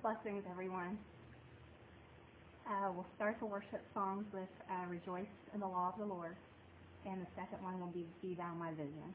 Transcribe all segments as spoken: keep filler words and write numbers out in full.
Blessings, everyone. Uh, we'll start the worship songs with uh, Rejoice in the Law of the Lord, and the second one will be Be Thou My Vision.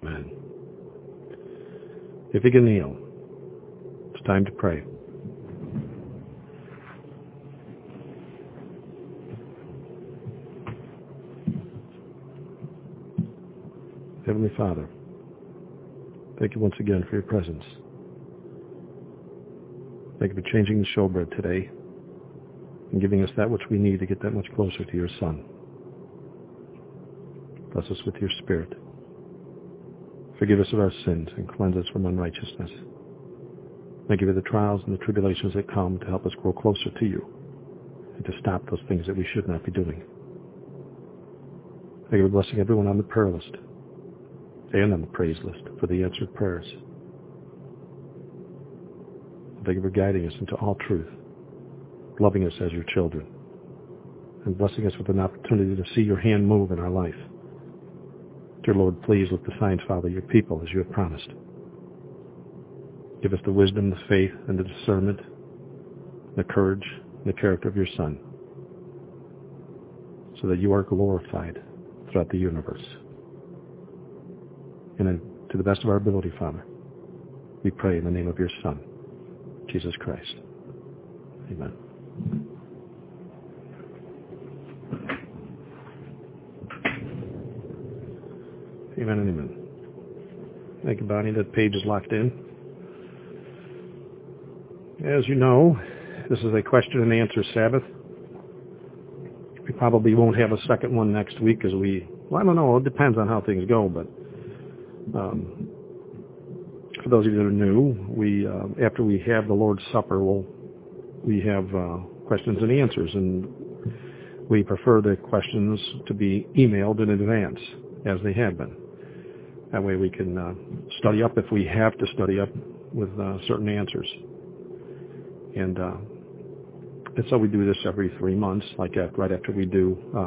Amen. If you can kneel, it's time to pray. Heavenly Father, thank you once again for your presence. Thank you for changing the showbread today and giving us that which we need to get that much closer to your Son. Bless us with your Spirit. Forgive us of our sins and cleanse us from unrighteousness. Thank you for the trials and the tribulations that come to help us grow closer to you and to stop those things that we should not be doing. Thank you for blessing everyone on the prayer list and on the praise list for the answered prayers. Thank you for guiding us into all truth, loving us as your children, and blessing us with an opportunity to see your hand move in our life. Dear Lord, please look to signs, Father, your people as you have promised. Give us the wisdom, the faith, and the discernment, the courage, and the character of your Son, so that you are glorified throughout the universe. And then, to the best of our ability, Father, we pray in the name of your Son, Jesus Christ. Amen. Amen and amen. Thank you, Bonnie. That page is locked in. As you know, this is a question and answer Sabbath. We probably won't have a second one next week because we, well, I don't know, it depends on how things go, but um, for those of you that are new, we uh, after we have the Lord's Supper, we'll, we have uh, questions and answers, and we prefer the questions to be emailed in advance, as they have been. That way we can uh, study up if we have to study up with uh, certain answers. And, uh, and so we do this every three months, like at, right after we do, uh,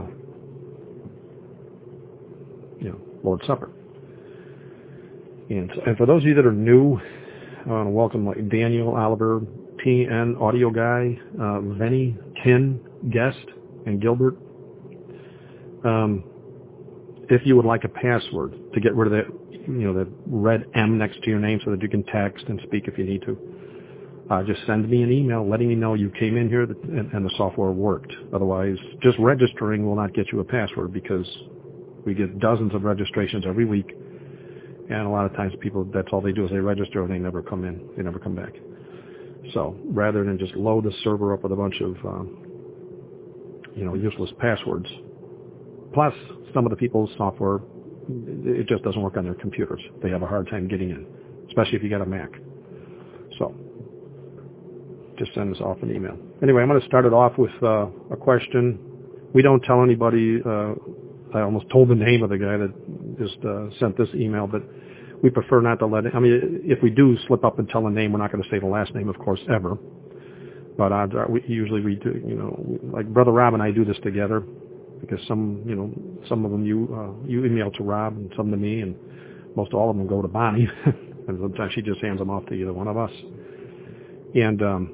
you know, Lord's Supper. And, and for those of you that are new, I want to welcome like Daniel, Oliver, T N, Audio Guy, uh, Venny, Ken, Guest, and Gilbert. Um, if you would like a password to get rid of that, you know, that red M next to your name so that you can text and speak if you need to, uh, just send me an email letting me know you came in here and, and the software worked. Otherwise, just registering will not get you a password because we get dozens of registrations every week. And a lot of times people, that's all they do is they register and they never come in. They never come back. So rather than just load the server up with a bunch of, um, you know, useless passwords, plus some of the people's software, it just doesn't work on their computers. They have a hard time getting in, especially if you got a Mac. So just send us off an email. Anyway, I'm going to start it off with uh, a question. We don't tell anybody. Uh, I almost told the name of the guy that just uh, sent this email, but we prefer not to let it. I mean, if we do slip up and tell a name, we're not going to say the last name, of course, ever. But odds are, we, usually we do, you know, like Brother Rob and I do this together because some, you know, some of them you uh, you email to Rob and some to me, and most all of them go to Bonnie, and sometimes she just hands them off to either one of us. And um,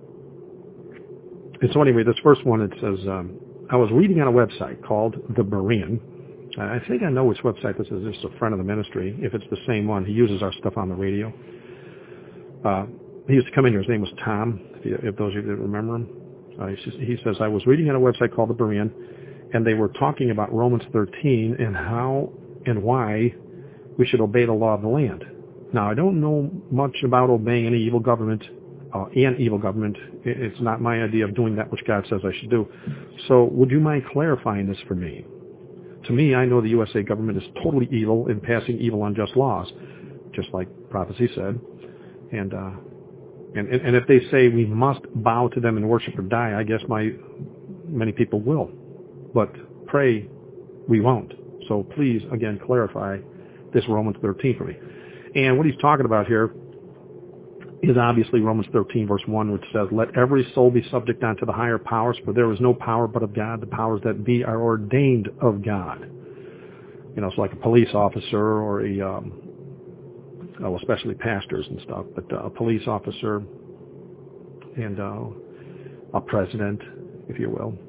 and so anyway, this first one, it says, um, I was reading on a website called The Berean. I think I know which website this is. This is a friend of the ministry. If it's the same one, he uses our stuff on the radio. Uh, he used to come in here. His name was Tom, if, you, if those of you that remember him. Uh, he, says, he says, I was reading on a website called The Berean, and they were talking about Romans thirteen and how and why we should obey the law of the land. Now, I don't know much about obeying any evil government, uh, and evil government. It's not my idea of doing that which God says I should do. So would you mind clarifying this for me? To me, I know the U S A government is totally evil in passing evil, unjust laws, just like prophecy said. And, uh, and, and if they say we must bow to them and worship or die, I guess my many people will. But pray we won't. So please, again, clarify this Romans thirteen for me. And what he's talking about here is obviously Romans thirteen, verse one, which says, let every soul be subject unto the higher powers, for there is no power but of God. The powers that be are ordained of God. You know, it's like a police officer or a, um, oh, especially pastors and stuff, but uh, a police officer and uh, a president, if you will,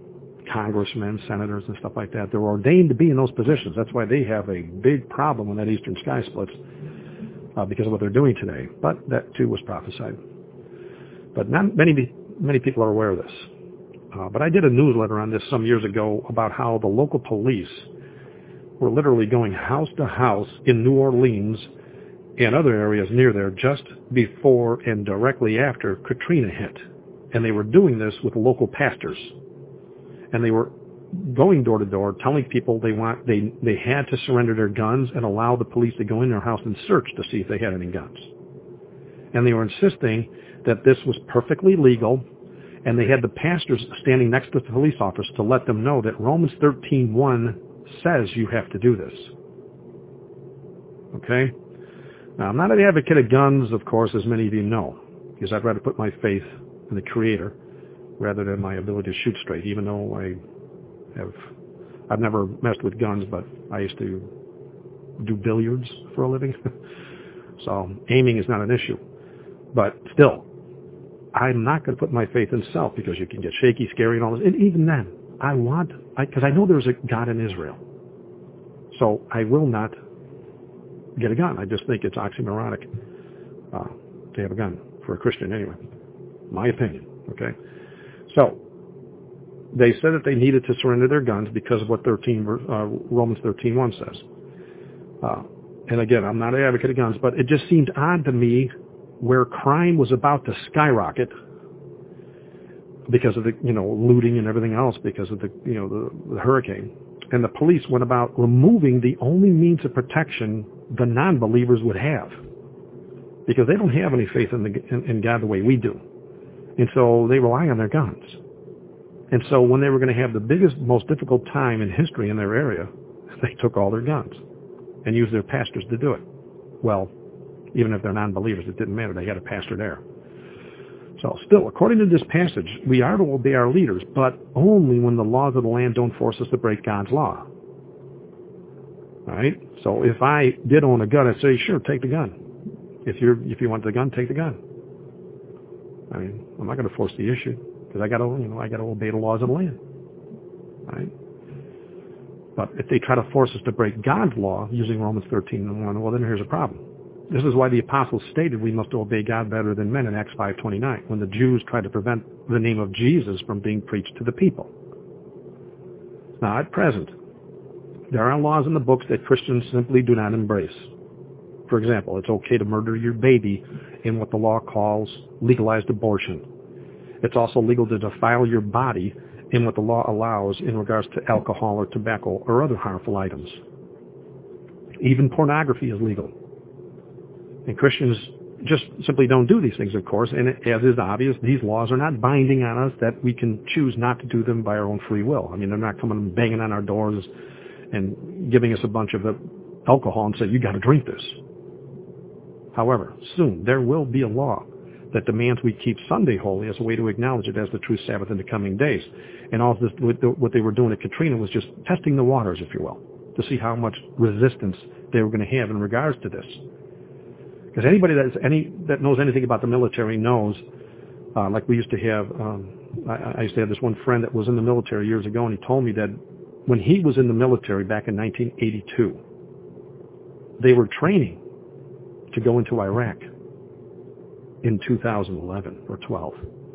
congressmen, senators, and stuff like that. They're ordained to be in those positions. That's why they have a big problem when that eastern sky splits, uh, because of what they're doing today. But that too was prophesied. But not many many people are aware of this. Uh, but I did a newsletter on this some years ago about how the local police were literally going house to house in New Orleans and other areas near there just before and directly after Katrina hit. And they were doing this with local pastors. And they were going door to door telling people they want they, they had to surrender their guns and allow the police to go in their house and search to see if they had any guns. And they were insisting that this was perfectly legal, and they had the pastors standing next to the police officers to let them know that Romans thirteen one says you have to do this. Okay? Now, I'm not an advocate of guns, of course, as many of you know, because I'd rather put my faith in the Creator rather than my ability to shoot straight, even though I have, I've never messed with guns, but I used to do billiards for a living. So aiming is not an issue. But still, I'm not going to put my faith in self, because you can get shaky, scary, and all this. And even then, I want, because I, I know there's a God in Israel. So I will not get a gun. I just think it's oxymoronic uh, to have a gun for a Christian anyway. My opinion, okay? So they said that they needed to surrender their guns because of what thirteen, uh, Romans thirteen one says. Uh, and again, I'm not an advocate of guns, but it just seemed odd to me where crime was about to skyrocket because of the, you know, looting and everything else because of the, you know, the, the hurricane. And the police went about removing the only means of protection the non-believers would have, because they don't have any faith in, the, in, in God the way we do. And so they rely on their guns. And so when they were going to have the biggest, most difficult time in history in their area, they took all their guns and used their pastors to do it. Well, even if they're non-believers, it didn't matter. They had a pastor there. So still, according to this passage, we are to obey our leaders, but only when the laws of the land don't force us to break God's law. All right? So if I did own a gun, I'd say, sure, take the gun. If you're if you want the gun, take the gun. I mean, I'm not going to force the issue, because I got to, you know, I got to obey the laws of the land. All right? But if they try to force us to break God's law using Romans thirteen and one, well, then here's a problem. This is why the apostles stated we must obey God better than men in Acts five twenty-nine, when the Jews tried to prevent the name of Jesus from being preached to the people. Now, at present, there are laws in the books that Christians simply do not embrace. For example, it's okay to murder your baby in what the law calls legalized abortion. It's also legal to defile your body in what the law allows in regards to alcohol or tobacco or other harmful items. Even pornography is legal. And Christians just simply don't do these things, of course, and as is obvious, these laws are not binding on us that we can choose not to do them by our own free will. I mean, they're not coming and banging on our doors and giving us a bunch of alcohol and saying, you got to drink this. However, soon there will be a law that demands we keep Sunday holy as a way to acknowledge it as the true Sabbath in the coming days. And all this, what they were doing at Katrina was just testing the waters, if you will, to see how much resistance they were going to have in regards to this. Because anybody that's any that knows anything about the military knows, uh, like we used to have, um, I, I used to have this one friend that was in the military years ago, and he told me that when he was in the military back in nineteen eighty-two, they were training to go into Iraq in two thousand eleven or twelve.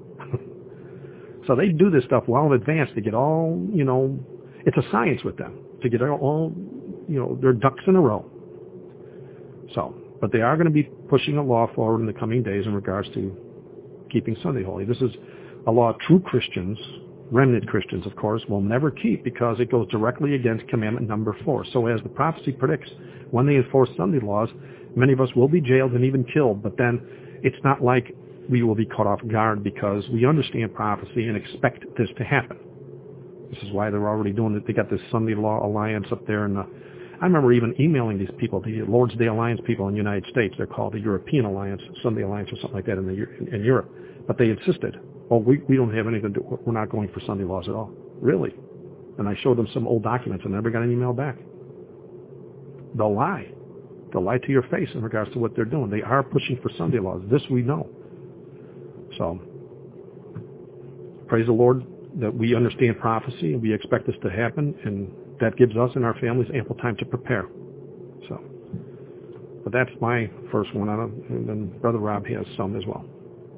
So they do this stuff well in advance to get all, you know, it's a science with them, to get all, you know, their ducks in a row. So, but they are going to be pushing a law forward in the coming days in regards to keeping Sunday holy. This is a law true Christians, remnant Christians, of course, will never keep, because it goes directly against commandment number four. So as the prophecy predicts, when they enforce Sunday laws, many of us will be jailed and even killed, but then it's not like we will be caught off guard, because we understand prophecy and expect this to happen. This is why they're already doing it. They got this Sunday Law Alliance up there, and uh, I remember even emailing these people, the Lord's Day Alliance people in the United States. They're called the European Alliance, Sunday Alliance or something like that in, the, in, in Europe. But they insisted, oh, we, we don't have anything to do, we're not going for Sunday laws at all. Really? And I showed them some old documents and never got an email back. They'll lie. They'll lie to your face in regards to what they're doing. They are pushing for Sunday laws. This we know. So, praise the Lord. that we understand prophecy and we expect this to happen, and that gives us and our families ample time to prepare. So, but that's my first one, and then Brother Rob has some as well.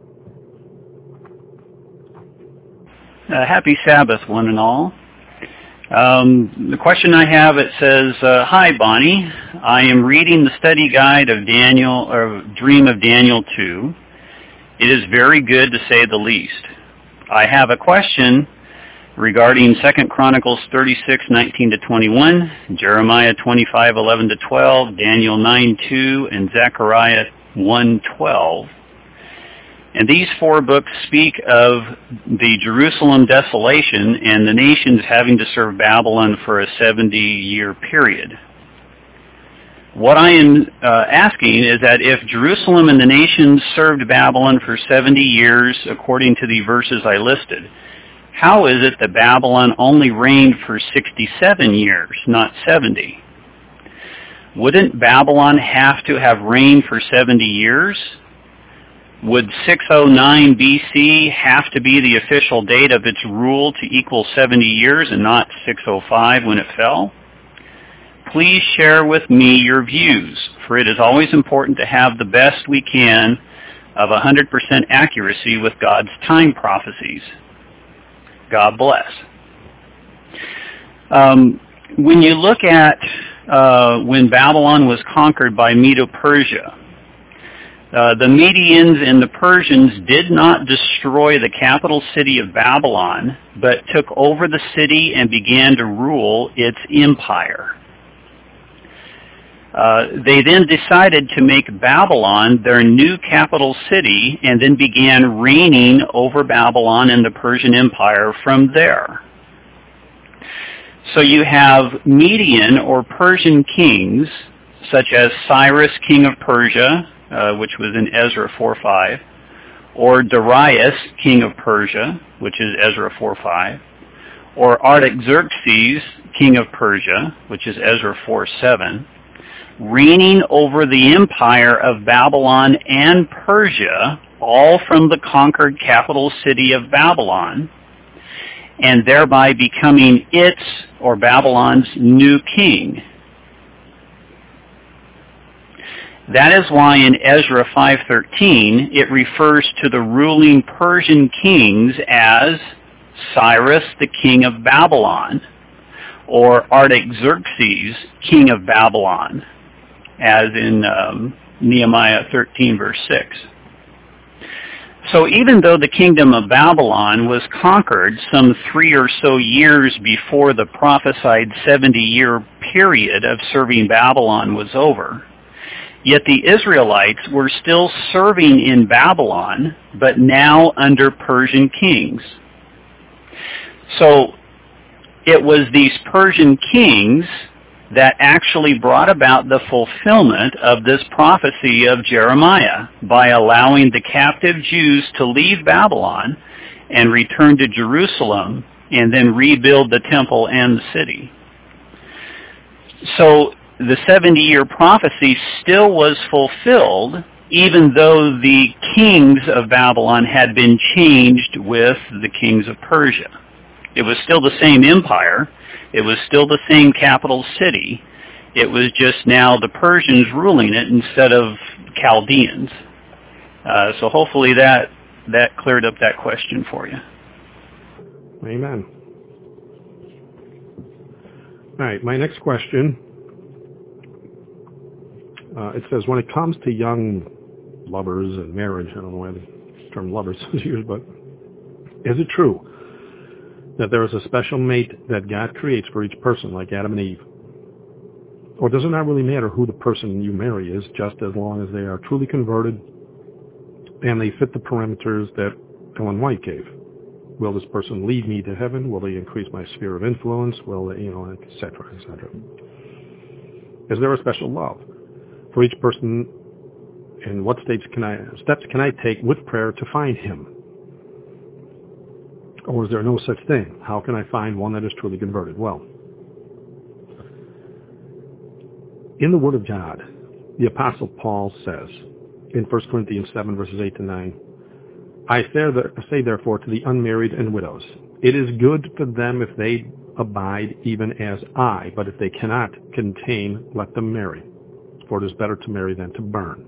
Uh, happy Sabbath, one and all. Um, the question I have, it says, uh, Hi, Bonnie. I am reading the study guide of Daniel, or Dream of Daniel two. It is very good, to say the least. I have a question regarding Second Chronicles thirty-six nineteen to twenty-one, Jeremiah twenty-five eleven to twelve, Daniel nine two, and Zechariah one twelve. And these four books speak of the Jerusalem desolation and the nations having to serve Babylon for a seventy-year period. What I am uh, asking is that if Jerusalem and the nations served Babylon for seventy years, according to the verses I listed, how is it that Babylon only reigned for sixty-seven years, not seventy? Wouldn't Babylon have to have reigned for seventy years? Would six oh nine B C have to be the official date of its rule to equal seventy years and not six oh five when it fell? Please share with me your views, for it is always important to have the best we can of one hundred percent accuracy with God's time prophecies. God bless. Um, when you look at uh, when Babylon was conquered by Medo-Persia, Uh, the Medians and the Persians did not destroy the capital city of Babylon, but took over the city and began to rule its empire. Uh, they then decided to make Babylon their new capital city and then began reigning over Babylon and the Persian Empire from there. So you have Median or Persian kings, such as Cyrus, king of Persia, Uh, which was in Ezra four five, or Darius, king of Persia, which is Ezra four five, or Artaxerxes, king of Persia, which is Ezra four seven, reigning over the empire of Babylon and Persia, all from the conquered capital city of Babylon, and thereby becoming its, or Babylon's, new king. That is why in Ezra five thirteen it refers to the ruling Persian kings as Cyrus, the king of Babylon, or Artaxerxes, king of Babylon, as in um, Nehemiah thirteen verse six. So even though the kingdom of Babylon was conquered some three or so years before the prophesied seventy-year period of serving Babylon was over, yet the Israelites were still serving in Babylon, but now under Persian kings. So it was these Persian kings that actually brought about the fulfillment of this prophecy of Jeremiah by allowing the captive Jews to leave Babylon and return to Jerusalem and then rebuild the temple and the city. So the seventy-year prophecy still was fulfilled, even though the kings of Babylon had been changed with the kings of Persia. It was still the same empire. It was still the same capital city. It was just now the Persians ruling it instead of Chaldeans. Uh, so hopefully that, that cleared up that question for you. Amen. All right, my next question. Uh, it says, when it comes to young lovers and marriage, I don't know why the term lovers is used, but is it true that there is a special mate that God creates for each person, like Adam and Eve? Or does it not really matter who the person you marry is, just as long as they are truly converted and they fit the parameters that Ellen White gave? Will this person lead me to heaven? Will they increase my sphere of influence? Will they, you know, et cetera, et cetera? Is there a special love for each person, and what steps can I steps can I take with prayer to find him? Or is there no such thing? How can I find one that is truly converted? Well, in the Word of God, the Apostle Paul says in First Corinthians seven, verses eight to nine, I say therefore to the unmarried and widows, It is good for them if they abide even as I, but if they cannot contain, let them marry. For it is better to marry than to burn.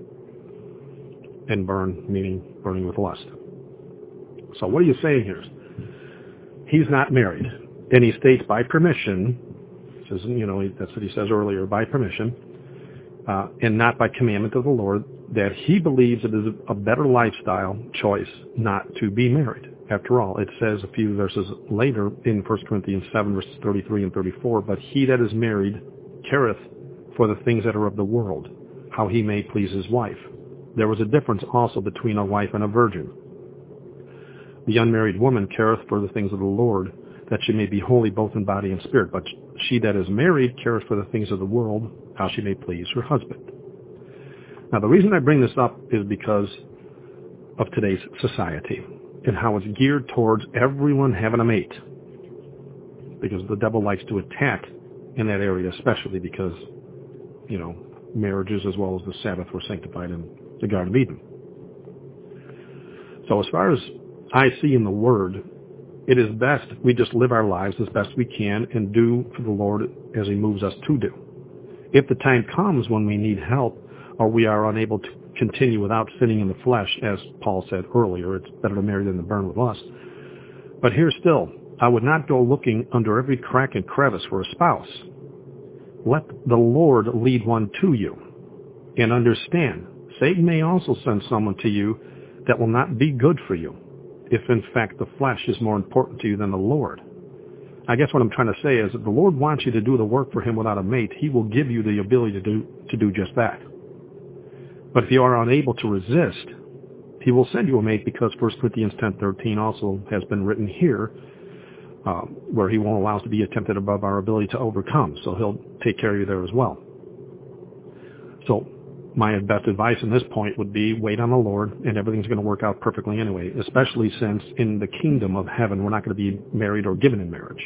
And burn, meaning burning with lust. So what are you saying here? He's not married. And he states by permission, says, you know, that's what he says earlier, by permission, uh, and not by commandment of the Lord, that he believes it is a better lifestyle choice not to be married. After all, it says a few verses later in First Corinthians seven, verses thirty-three and thirty-four, but he that is married careth for the things that are of the world, how he may please his wife. There was a difference also between a wife and a virgin. The unmarried woman careth for the things of the Lord, that she may be holy both in body and spirit. But she that is married careth for the things of the world, how she may please her husband. Now, the reason I bring this up is because of today's society and how it's geared towards everyone having a mate. Because the devil likes to attack in that area, especially because, you know, marriages as well as the Sabbath were sanctified in the Garden of Eden. So as far as I see in the Word, it is best we just live our lives as best we can and do for the Lord as he moves us to do. If the time comes when we need help or we are unable to continue without sinning in the flesh, as Paul said earlier, it's better to marry than to burn with lust. But here still, I would not go looking under every crack and crevice for a spouse. Let the Lord lead one to you. And understand, Satan may also send someone to you that will not be good for you, if in fact the flesh is more important to you than the Lord. I guess what I'm trying to say is if the Lord wants you to do the work for him without a mate, he will give you the ability to do, to do just that. But if you are unable to resist, he will send you a mate, because First Corinthians ten thirteen also has been written here, uh, where he won't allow us to be tempted above our ability to overcome. So he'll take care of you there as well. So my best advice in this point would be wait on the Lord, and everything's going to work out perfectly anyway, especially since in the kingdom of heaven we're not going to be married or given in marriage.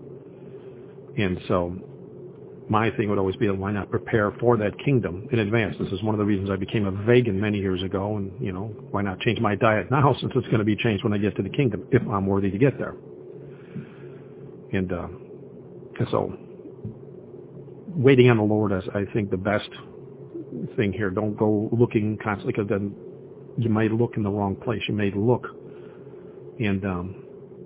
And so my thing would always be, why not prepare for that kingdom in advance? This is one of the reasons I became a vegan many years ago, and, you know, why not change my diet now since it's going to be changed when I get to the kingdom, if I'm worthy to get there. And, uh, and so waiting on the Lord is, I think, the best thing here. Don't go looking constantly, because then you might look in the wrong place. You may look and, um,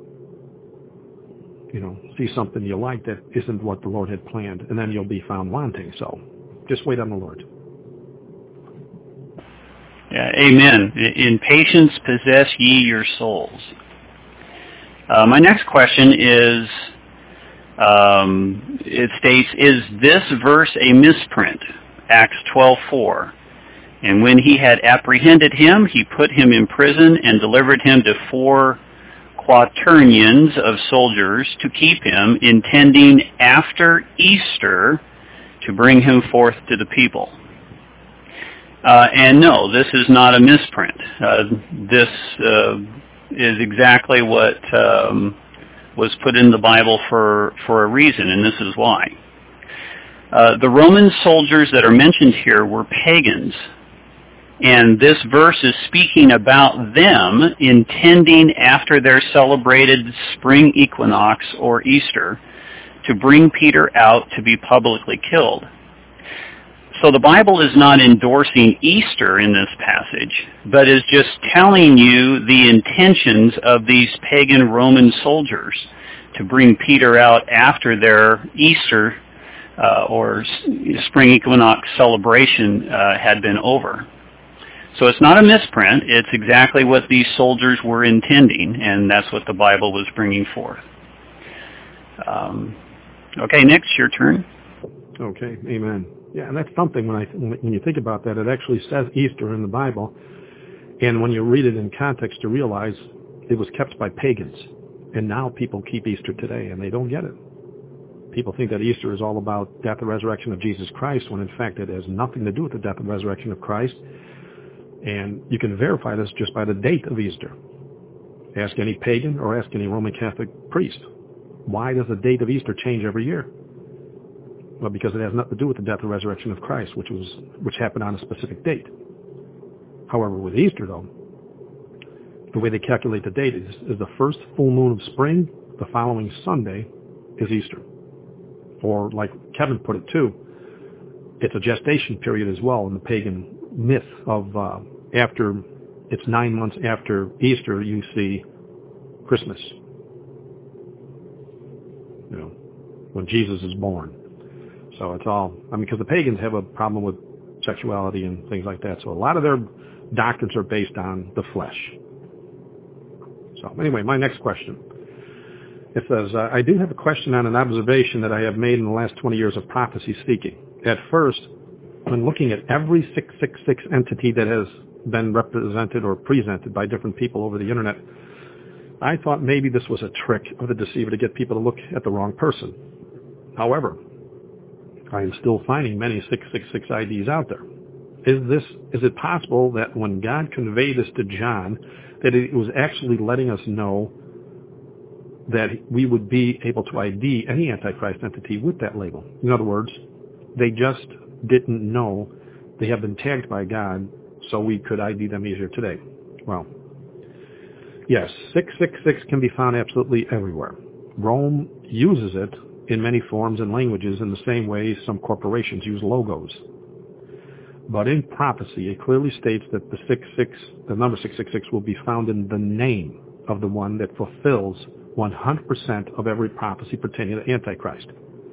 you know, see something you like that isn't what the Lord had planned, and then you'll be found wanting. So just wait on the Lord. Yeah, amen. In patience possess ye your souls. Uh, my next question is, um, it states, is this verse a misprint? Acts twelve four. And when he had apprehended him, he put him in prison and delivered him to four quaternions of soldiers to keep him, intending after Easter to bring him forth to the people. Uh, and no, this is not a misprint. Uh, this uh, is exactly what um, was put in the Bible for, for a reason, and this is why. Uh, the Roman soldiers that are mentioned here were pagans. And this verse is speaking about them intending after their celebrated spring equinox or Easter to bring Peter out to be publicly killed. So the Bible is not endorsing Easter in this passage, but is just telling you the intentions of these pagan Roman soldiers to bring Peter out after their Easter uh, or spring equinox celebration uh, had been over. So it's not a misprint. It's exactly what these soldiers were intending, and that's what the Bible was bringing forth. Um, okay, next, your turn. Okay, amen. Yeah, and that's something when I when you think about that, it actually says Easter in the Bible, and when you read it in context, you realize it was kept by pagans, and now people keep Easter today, and they don't get it. People think that Easter is all about death and resurrection of Jesus Christ, when in fact it has nothing to do with the death and resurrection of Christ. And you can verify this just by the date of Easter. Ask any pagan or ask any Roman Catholic priest. Why does the date of Easter change every year? Well, because it has nothing to do with the death and resurrection of Christ, which was which happened on a specific date. However, with Easter, though, the way they calculate the date is, is the first full moon of spring the following Sunday is Easter. Or like Kevin put it too, it's a gestation period as well in the pagan myth of uh, after, it's nine months after Easter, you see Christmas. You know, when Jesus is born. So it's all, I mean, because the pagans have a problem with sexuality and things like that. So a lot of their doctrines are based on the flesh. So anyway, my next question. It says, uh, I do have a question on an observation that I have made in the last twenty years of prophecy speaking. At first, when looking at every six six six entity that has been represented or presented by different people over the internet, I thought maybe this was a trick of the deceiver to get people to look at the wrong person. However, I am still finding many six six six I Ds out there. Is this, is it possible that when God conveyed this to John, that it was actually letting us know that we would be able to I D any Antichrist entity with that label? In other words, they just didn't know they have been tagged by God, so we could I D them easier today. Well, yes, six six six can be found absolutely everywhere. Rome uses it in many forms and languages in the same way some corporations use logos. But in prophecy, it clearly states that the six six, the number six six six will be found in the name of the one that fulfills one hundred percent of every prophecy pertaining to Antichrist.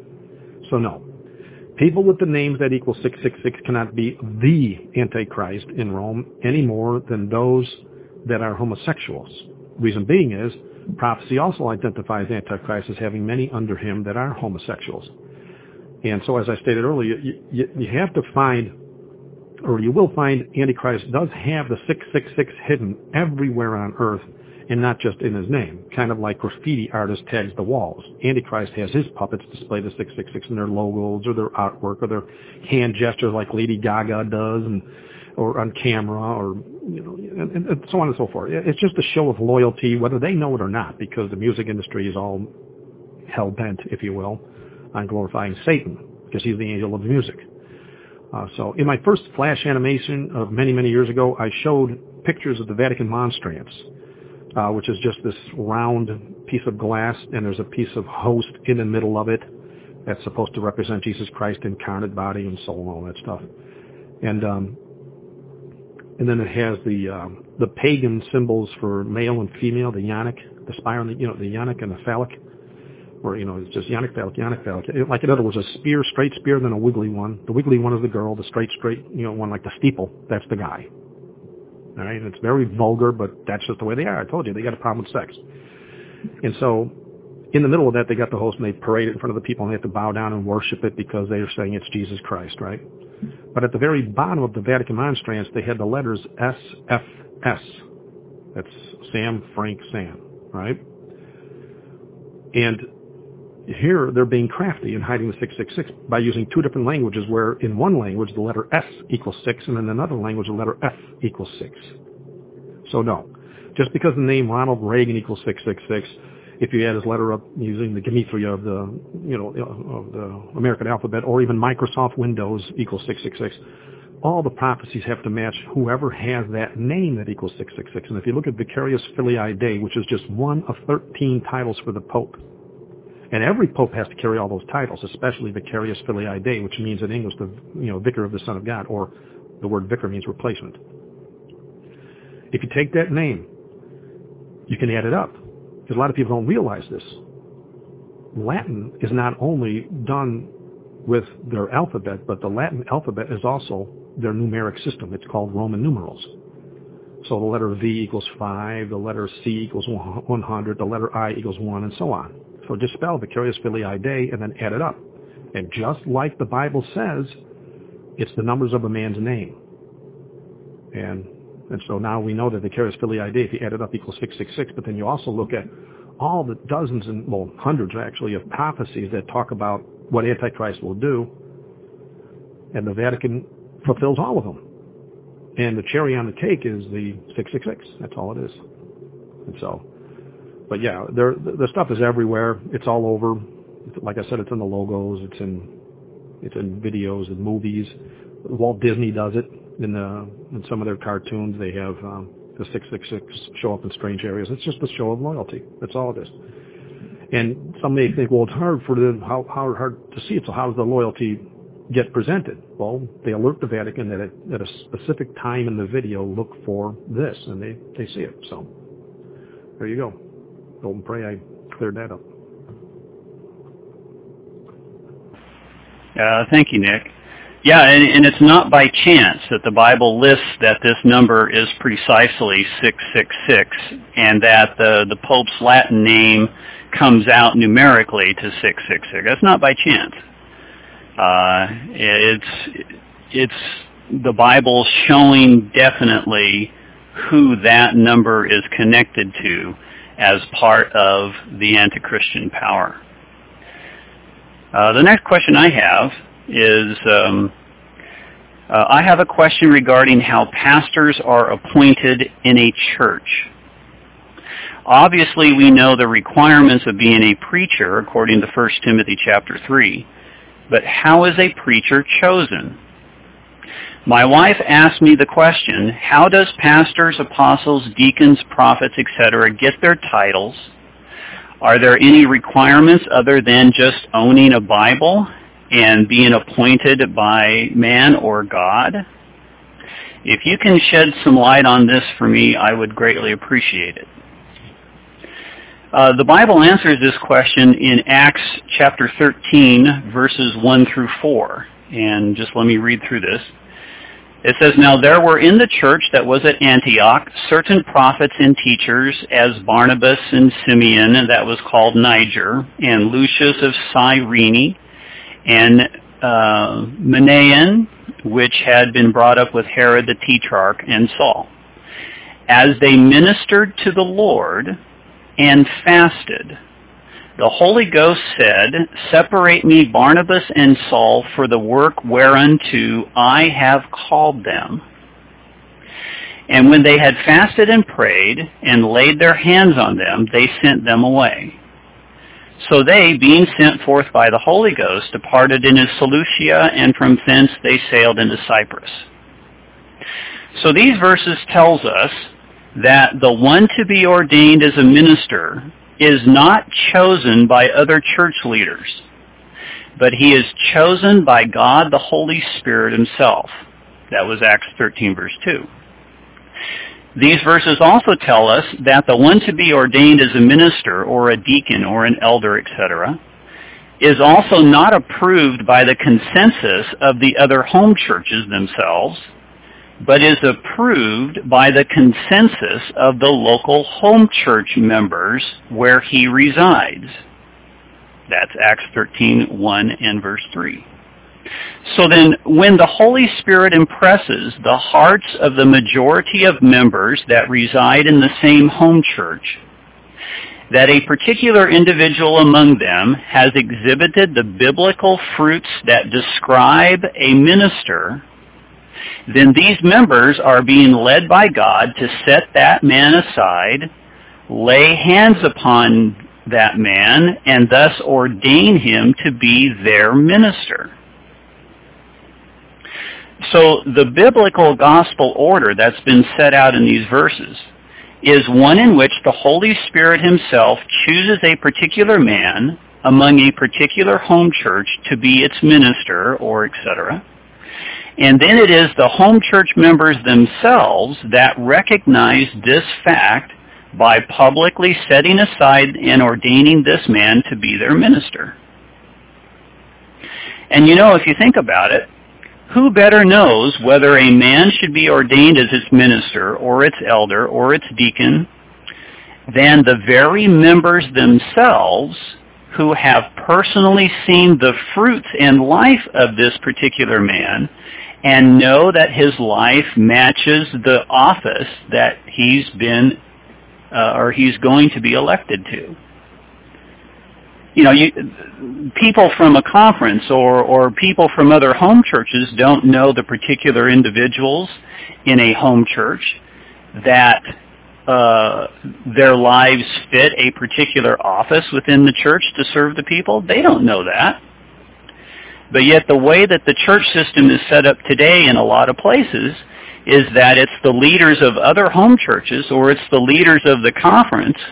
So no, people with the names that equal six six six cannot be the Antichrist in Rome any more than those that are homosexuals. Reason being is, prophecy also identifies Antichrist as having many under him that are homosexuals. And so as I stated earlier, you, you, you have to find, or you will find, Antichrist does have the six six six hidden everywhere on earth and not just in his name. Kind of like graffiti artist tags the walls. Antichrist has his puppets display the six six six in their logos or their artwork or their hand gestures like Lady Gaga does, and or on camera, or you know, and, and so on and so forth. It's just a show of loyalty, whether they know it or not, because the music industry is all hell-bent, if you will, on glorifying Satan, because he's the angel of the music. Uh, so in my first flash animation of many, many years ago, I showed pictures of the Vatican monstrance, uh, which is just this round piece of glass, and there's a piece of host in the middle of it that's supposed to represent Jesus Christ incarnate body and soul and all that stuff. And um, and then it has the um, the pagan symbols for male and female, the yonic, the spiral, you know, the yonic and the phallic, or, you know, it's just yonic, phallic, yonic, phallic. Like, in other words, a spear, straight spear, then a wiggly one. The wiggly one is the girl. The straight, straight, you know, one like the steeple, that's the guy. All right? And it's very vulgar, but that's just the way they are. I told you, they got a problem with sex. And so in the middle of that, they got the host, and they parade it in front of the people, and they have to bow down and worship it because they are saying it's Jesus Christ, right? But at the very bottom of the Vatican monstrance, they had the letters S F S. That's Sam, Frank, Sam, right? And here they're being crafty and hiding the six six six by using two different languages, where in one language the letter S equals six, and in another language the letter F equals six. So no, just because the name Ronald Reagan equals six six six, if you add his letter up using the gematria of the, you know, of the American alphabet, or even Microsoft Windows equals six six six, all the prophecies have to match whoever has that name that equals six six six. And if you look at Vicarious Filii Dei, which is just one of thirteen titles for the Pope, and every Pope has to carry all those titles, especially Vicarious Filii Dei, which means in English, the, you know, Vicar of the Son of God, or the word vicar means replacement. If you take that name, you can add it up. Because a lot of people don't realize this. Latin is not only done with their alphabet, but the Latin alphabet is also their numeric system. It's called Roman numerals. So the letter V equals five, the letter C equals one hundred, the letter I equals one, and so on. So just spell Vicarious Filii Dei and then add it up. And just like the Bible says, it's the numbers of a man's name. And And so now we know that Vicarious Filii Dei, if you add it up, equals six six six, but then you also look at all the dozens and, well, hundreds actually, of prophecies that talk about what Antichrist will do, and the Vatican fulfills all of them. And the cherry on the cake is the six six six. That's all it is. And so, but yeah, there, the stuff is everywhere. It's all over. Like I said, it's in the logos. It's in, it's in videos and movies. Walt Disney does it. In, the, in some of their cartoons, they have um, the six six six show up in strange areas. It's just a show of loyalty. That's all it is. And some may think, well, it's hard for the how, how hard to see it. So how does the loyalty get presented? Well, they alert the Vatican that at, at a specific time in the video, look for this, and they, they see it. So there you go. Go and pray I cleared that up. Uh, thank you, Nick. Yeah, and, and it's not by chance that the Bible lists that this number is precisely six six six, and that the, the Pope's Latin name comes out numerically to six six six. That's not by chance. Uh, it's it's the Bible showing definitely who that number is connected to as part of the anti-Christian power. Uh, the next question I have is, um, uh, I have a question regarding how pastors are appointed in a church. Obviously, we know the requirements of being a preacher according to First Timothy chapter three, but how is a preacher chosen? My wife asked me the question, how does pastors, apostles, deacons, prophets, et cetera get their titles? Are there any requirements other than just owning a Bible and being appointed by man or God? If you can shed some light on this for me, I would greatly appreciate it. Uh, the Bible answers this question in Acts chapter thirteen, verses one through four. And just let me read through this. It says, Now there were in the church that was at Antioch certain prophets and teachers, as Barnabas and Simeon, that was called Niger, and Lucius of Cyrene, and uh, Manaen, which had been brought up with Herod the Tetrarch, and Saul. As they ministered to the Lord and fasted, the Holy Ghost said, Separate me Barnabas and Saul for the work whereunto I have called them. And when they had fasted and prayed, and laid their hands on them, they sent them away. So they, being sent forth by the Holy Ghost, departed into Seleucia, and from thence they sailed into Cyprus. So these verses tells us that the one to be ordained as a minister is not chosen by other church leaders, but he is chosen by God the Holy Spirit himself. That was Acts thirteen, verse two. These verses also tell us that the one to be ordained as a minister or a deacon or an elder, et cetera, is also not approved by the consensus of the other home churches themselves, but is approved by the consensus of the local home church members where he resides. That's Acts thirteen, one and verse three. So then, when the Holy Spirit impresses the hearts of the majority of members that reside in the same home church, that a particular individual among them has exhibited the biblical fruits that describe a minister, then these members are being led by God to set that man aside, lay hands upon that man, and thus ordain him to be their minister. So the biblical gospel order that's been set out in these verses is one in which the Holy Spirit himself chooses a particular man among a particular home church to be its minister, or et cetera. And then it is the home church members themselves that recognize this fact by publicly setting aside and ordaining this man to be their minister. And you know, if you think about it, who better knows whether a man should be ordained as its minister or its elder or its deacon than the very members themselves who have personally seen the fruits and life of this particular man and know that his life matches the office that he's been uh, or he's going to be elected to. You know, you, people from a conference or, or people from other home churches don't know the particular individuals in a home church that uh, their lives fit a particular office within the church to serve the people. They don't know that. But yet the way that the church system is set up today in a lot of places is that it's the leaders of other home churches or it's the leaders of the conference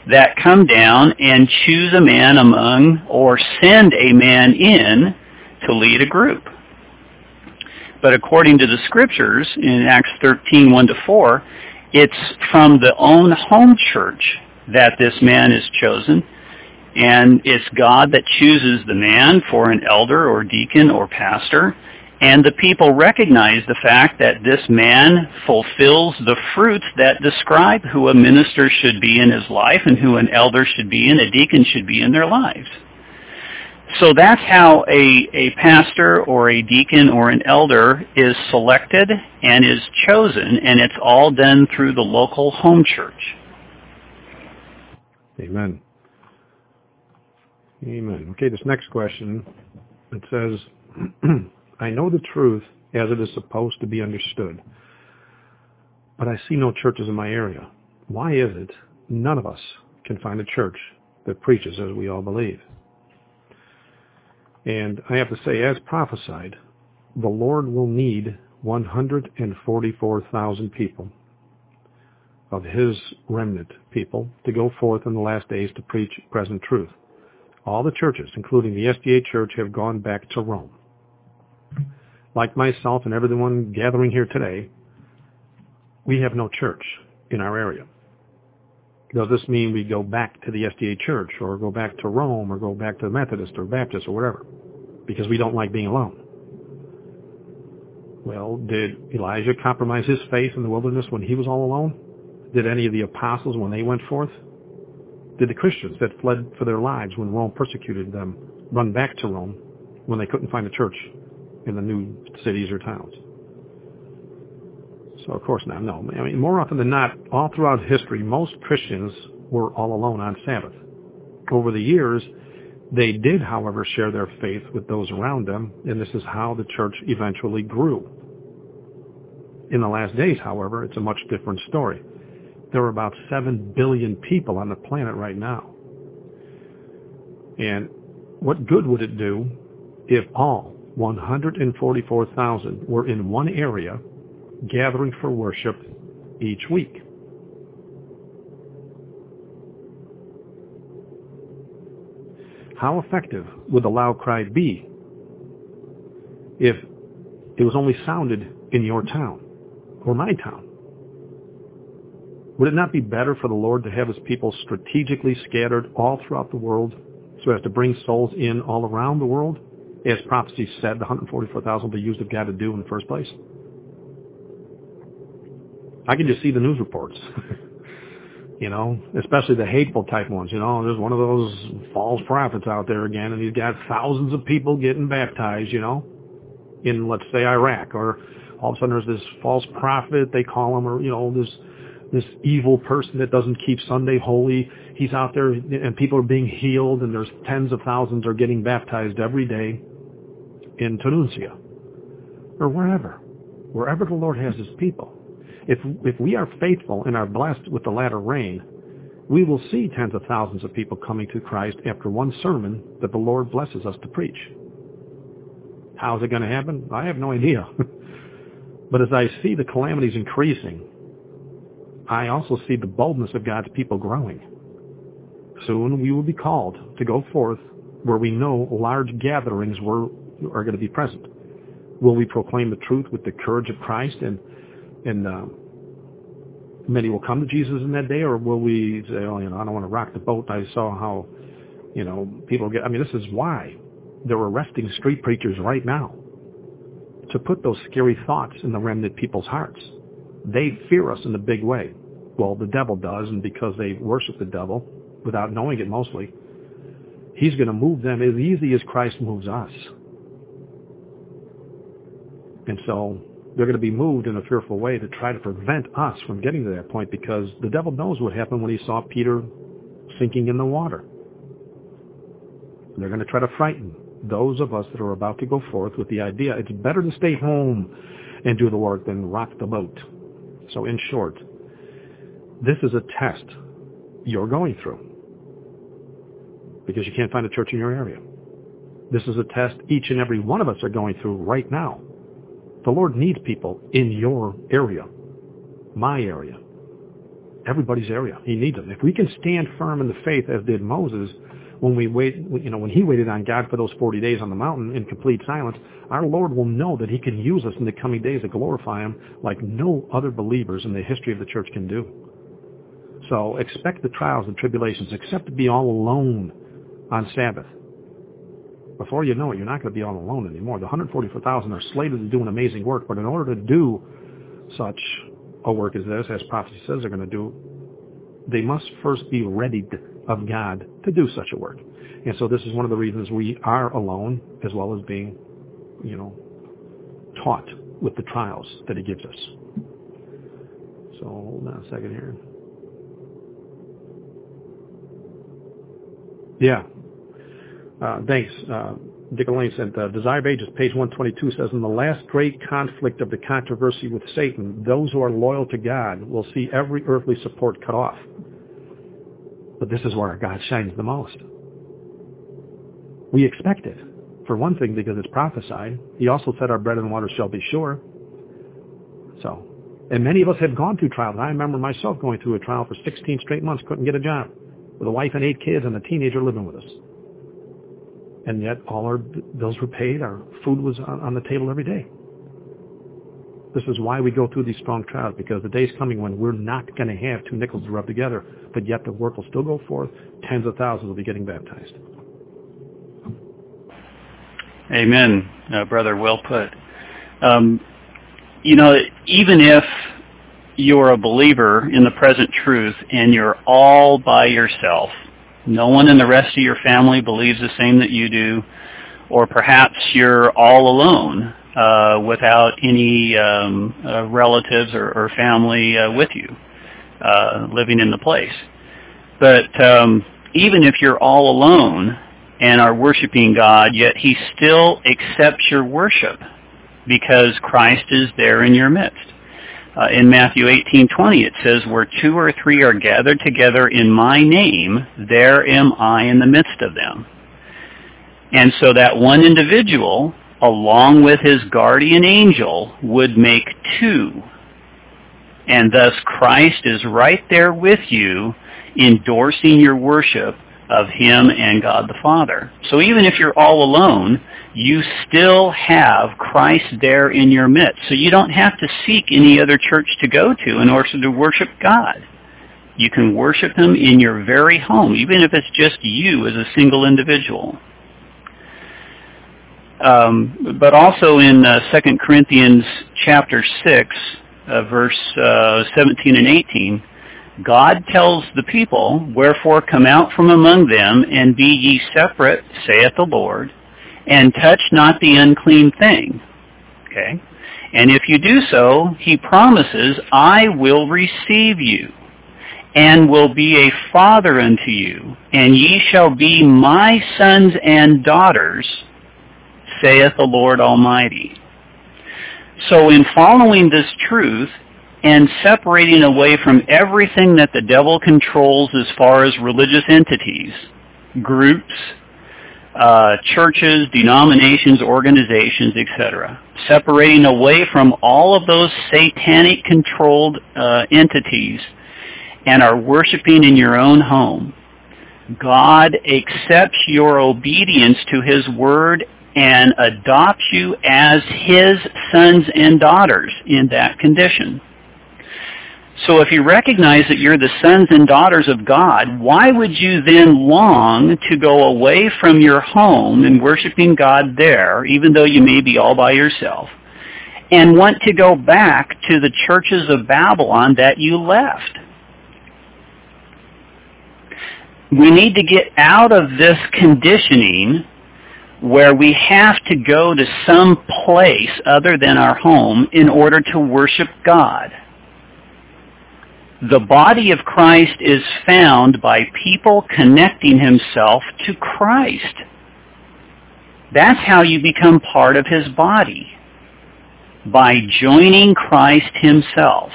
that come down and choose a man among or send a man in to lead a group. But according to the scriptures in Acts thirteen, one to four, it's from the own home church that this man is chosen, and it's God that chooses the man for an elder or deacon or pastor, and the people recognize the fact that this man fulfills the fruits that describe who a minister should be in his life and who an elder should be and a deacon should be in their lives. So that's how a, a pastor or a deacon or an elder is selected and is chosen, and it's all done through the local home church. Amen. Amen. Okay, this next question, it says, I know the truth as it is supposed to be understood, but I see no churches in my area. Why is it none of us can find a church that preaches as we all believe? And I have to say, as prophesied, the Lord will need one hundred forty-four thousand people of his remnant people to go forth in the last days to preach present truth. All the churches, including the S D A Church, have gone back to Rome. Like myself and everyone gathering here today, we have no church in our area. Does this mean we go back to the S D A Church or go back to Rome or go back to the Methodist or Baptist or whatever because we don't like being alone? Well, did Elijah compromise his faith in the wilderness when he was all alone? Did any of the apostles when they went forth? Did the Christians that fled for their lives when Rome persecuted them run back to Rome when they couldn't find a church in the new cities or towns? So, of course not. No. I mean, more often than not, all throughout history, most Christians were all alone on Sabbath. Over the years, they did, however, share their faith with those around them, and this is how the church eventually grew. In the last days, however, it's a much different story. There are about seven billion people on the planet right now. And what good would it do if all one hundred forty-four thousand were in one area gathering for worship each week? How effective would the loud cry be if it was only sounded in your town or my town? Would it not be better for the Lord to have his people strategically scattered all throughout the world so as to bring souls in all around the world, as prophecy said the one hundred forty-four thousand will be used of God to do in the first place? I can just see the news reports, you know, especially the hateful type ones. You know, there's one of those false prophets out there again, and he's got thousands of people getting baptized, you know, in, let's say, Iraq. Or all of a sudden there's this false prophet, they call him, or, you know, this this evil person that doesn't keep Sunday holy. He's out there, and people are being healed, and there's tens of thousands are getting baptized every day in Tunisia or wherever, wherever the Lord has his people. If if we are faithful and are blessed with the latter rain, we will see tens of thousands of people coming to Christ after one sermon that the Lord blesses us to preach. How is it going to happen? I have no idea. But as I see the calamities increasing, I also see the boldness of God's people growing. Soon we will be called to go forth where we know large gatherings were, are going to be present. Will we proclaim the truth with the courage of Christ, and and uh, many will come to Jesus in that day, or will we say, oh, you know, I don't want to rock the boat. I saw how, you know, people get, I mean, this is why they're arresting street preachers right now, to put those scary thoughts in the remnant people's hearts. They fear us in a big way. Well, the devil does, and because they worship the devil, without knowing it mostly, he's going to move them as easy as Christ moves us. And so they're going to be moved in a fearful way to try to prevent us from getting to that point, because the devil knows what happened when he saw Peter sinking in the water. They're going to try to frighten those of us that are about to go forth with the idea it's better to stay home and do the work than rock the boat. So in short, this is a test you're going through because you can't find a church in your area. This is a test each and every one of us are going through right now. The Lord needs people in your area, my area. everybody's area. He needs them. If we can stand firm in the faith as did Moses, when we wait, you know, when he waited on God for those forty days on the mountain in complete silence, our Lord will know that he can use us in the coming days to glorify him like no other believers in the history of the church can do. So expect the trials and tribulations. Expect to be all alone on Sabbath. Before you know it, you're not going to be all alone anymore. The one hundred forty-four thousand are slated to do an amazing work, but in order to do such a work as this, as prophecy says they're going to do, they must first be readied of God to do such a work. And so this is one of the reasons we are alone, as well as being, you know, taught with the trials that he gives us. So hold on a second here. Yeah. Uh, thanks. Uh, Dick Elaine said, uh, Desire of Ages, page one twenty-two, says, in the last great conflict of the controversy with Satan, those who are loyal to God will see every earthly support cut off. But this is where our God shines the most. We expect it. For one thing, because it's prophesied. He also said our bread and water shall be sure. So, and many of us have gone through trials. I remember myself going through a trial for sixteen straight months, couldn't get a job, with a wife and eight kids and a teenager living with us. And yet all our bills were paid, our food was on, on the table every day. This is why we go through these strong trials, because the day's coming when we're not going to have two nickels to rub together, but yet the work will still go forth. Tens of thousands will be getting baptized. Amen, uh, brother. Well put. Um, you know, even if you're a believer in the present truth and you're all by yourself, no one in the rest of your family believes the same that you do, or perhaps you're all alone uh, without any um, uh, relatives or, or family uh, with you uh, living in the place. But um, even if you're all alone and are worshiping God, yet he still accepts your worship because Christ is there in your midst. Uh, in Matthew eighteen twenty, it says, where two or three are gathered together in my name, there am I in the midst of them. And so that one individual, along with his guardian angel, would make two. And thus Christ is right there with you, endorsing your worship of him and God the Father. So even if you're all alone, you still have Christ there in your midst. So you don't have to seek any other church to go to in order to worship God. You can worship him in your very home, even if it's just you as a single individual. Um, but also in uh, Second Corinthians chapter six, uh, verse uh, seventeen and eighteen, God tells the people, wherefore come out from among them, and be ye separate, saith the Lord, and touch not the unclean thing. Okay? And if you do so, he promises, I will receive you, and will be a father unto you, and ye shall be my sons and daughters, saith the Lord Almighty. So in following this truth, and separating away from everything that the devil controls as far as religious entities, groups, uh, churches, denominations, organizations, et cetera. Separating away from all of those satanic-controlled uh, entities and are worshiping in your own home. God accepts your obedience to his word and adopts you as his sons and daughters in that condition. So if you recognize that you're the sons and daughters of God, why would you then long to go away from your home and worshiping God there, even though you may be all by yourself, and want to go back to the churches of Babylon that you left? We need to get out of this conditioning where we have to go to some place other than our home in order to worship God. The body of Christ is found by people connecting himself to Christ. That's how you become part of his body, by joining Christ himself.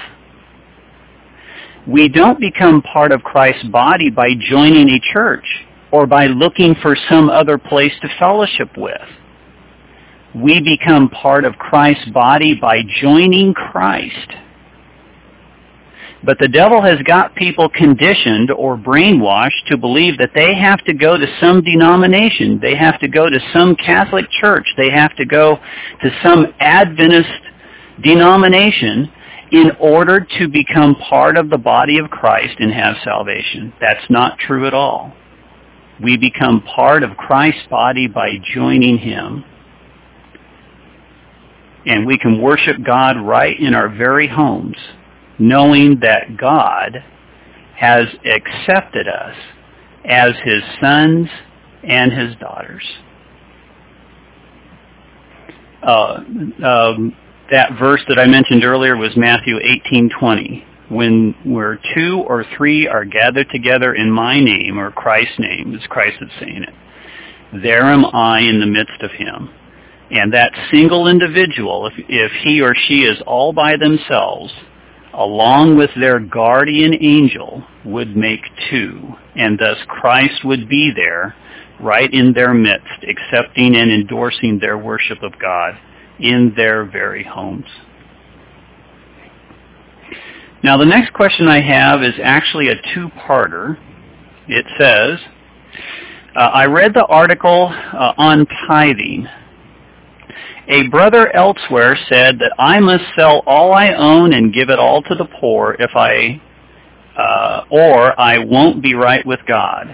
We don't become part of Christ's body by joining a church or by looking for some other place to fellowship with. We become part of Christ's body by joining Christ. But the devil has got people conditioned or brainwashed to believe that they have to go to some denomination. They have to go to some Catholic church. They have to go to some Adventist denomination in order to become part of the body of Christ and have salvation. That's not true at all. We become part of Christ's body by joining him. And we can worship God right in our very homes, knowing that God has accepted us as his sons and his daughters. Uh, um, that verse that I mentioned earlier was Matthew eighteen twenty. When where two or three are gathered together in my name, or Christ's name, as Christ is saying it, there am I in the midst of him. And that single individual, if, if he or she is all by themselves, along with their guardian angel, would make two. And thus Christ would be there, right in their midst, accepting and endorsing their worship of God in their very homes. Now, the next question I have is actually a two-parter. It says, uh, I read the article uh, on tithing. A brother elsewhere said that I must sell all I own and give it all to the poor if I, uh, or I won't be right with God.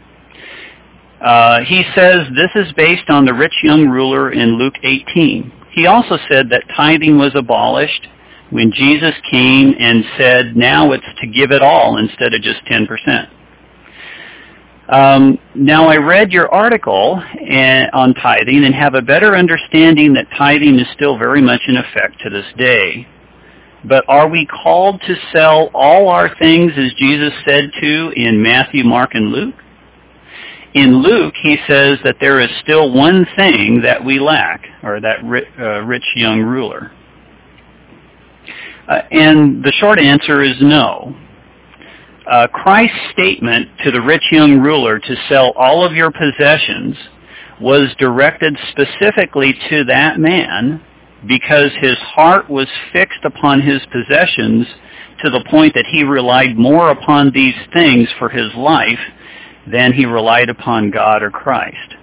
Uh, he says this is based on the rich young ruler in Luke eighteen. He also said that tithing was abolished when Jesus came and said, now it's to give it all instead of just ten percent. Um, now, I read your article uh, on tithing and have a better understanding that tithing is still very much in effect to this day. But are we called to sell all our things as Jesus said to in Matthew, Mark, and Luke? In Luke, he says that there is still one thing that we lack, or that rich, uh, rich young ruler. Uh, and the short answer is no. Uh, Christ's statement to the rich young ruler to sell all of your possessions was directed specifically to that man because his heart was fixed upon his possessions to the point that he relied more upon these things for his life than he relied upon God or Christ.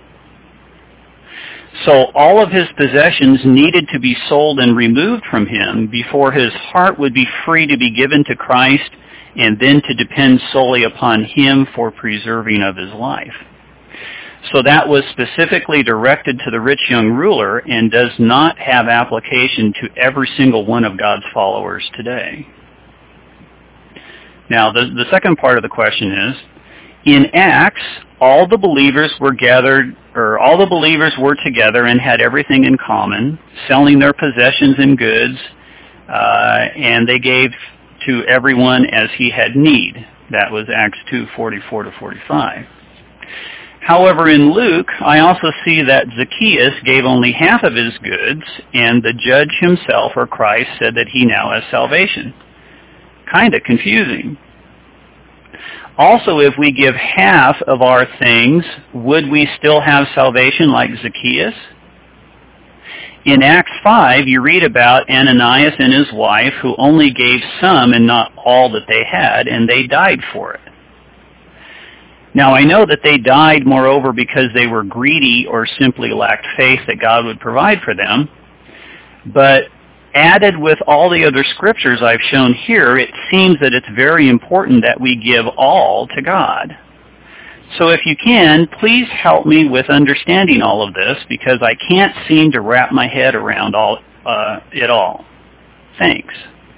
So all of his possessions needed to be sold and removed from him before his heart would be free to be given to Christ and then to depend solely upon him for preserving of his life. So that was specifically directed to the rich young ruler and does not have application to every single one of God's followers today. Now, the, the second part of the question is, in Acts, all the believers were gathered, or all the believers were together and had everything in common, selling their possessions and goods, uh, and they gave to everyone as he had need. That was Acts two, forty-four to forty-five. However, in Luke, I also see that Zacchaeus gave only half of his goods, and the judge himself, or Christ, said that he now has salvation. Kind of confusing. Also, if we give half of our things, would we still have salvation like Zacchaeus? In Acts five, you read about Ananias and his wife who only gave some and not all that they had, and they died for it. Now, I know that they died, moreover, because they were greedy or simply lacked faith that God would provide for them, but added with all the other scriptures I've shown here, it seems that it's very important that we give all to God. So if you can, please help me with understanding all of this, because I can't seem to wrap my head around all uh, it all. Thanks.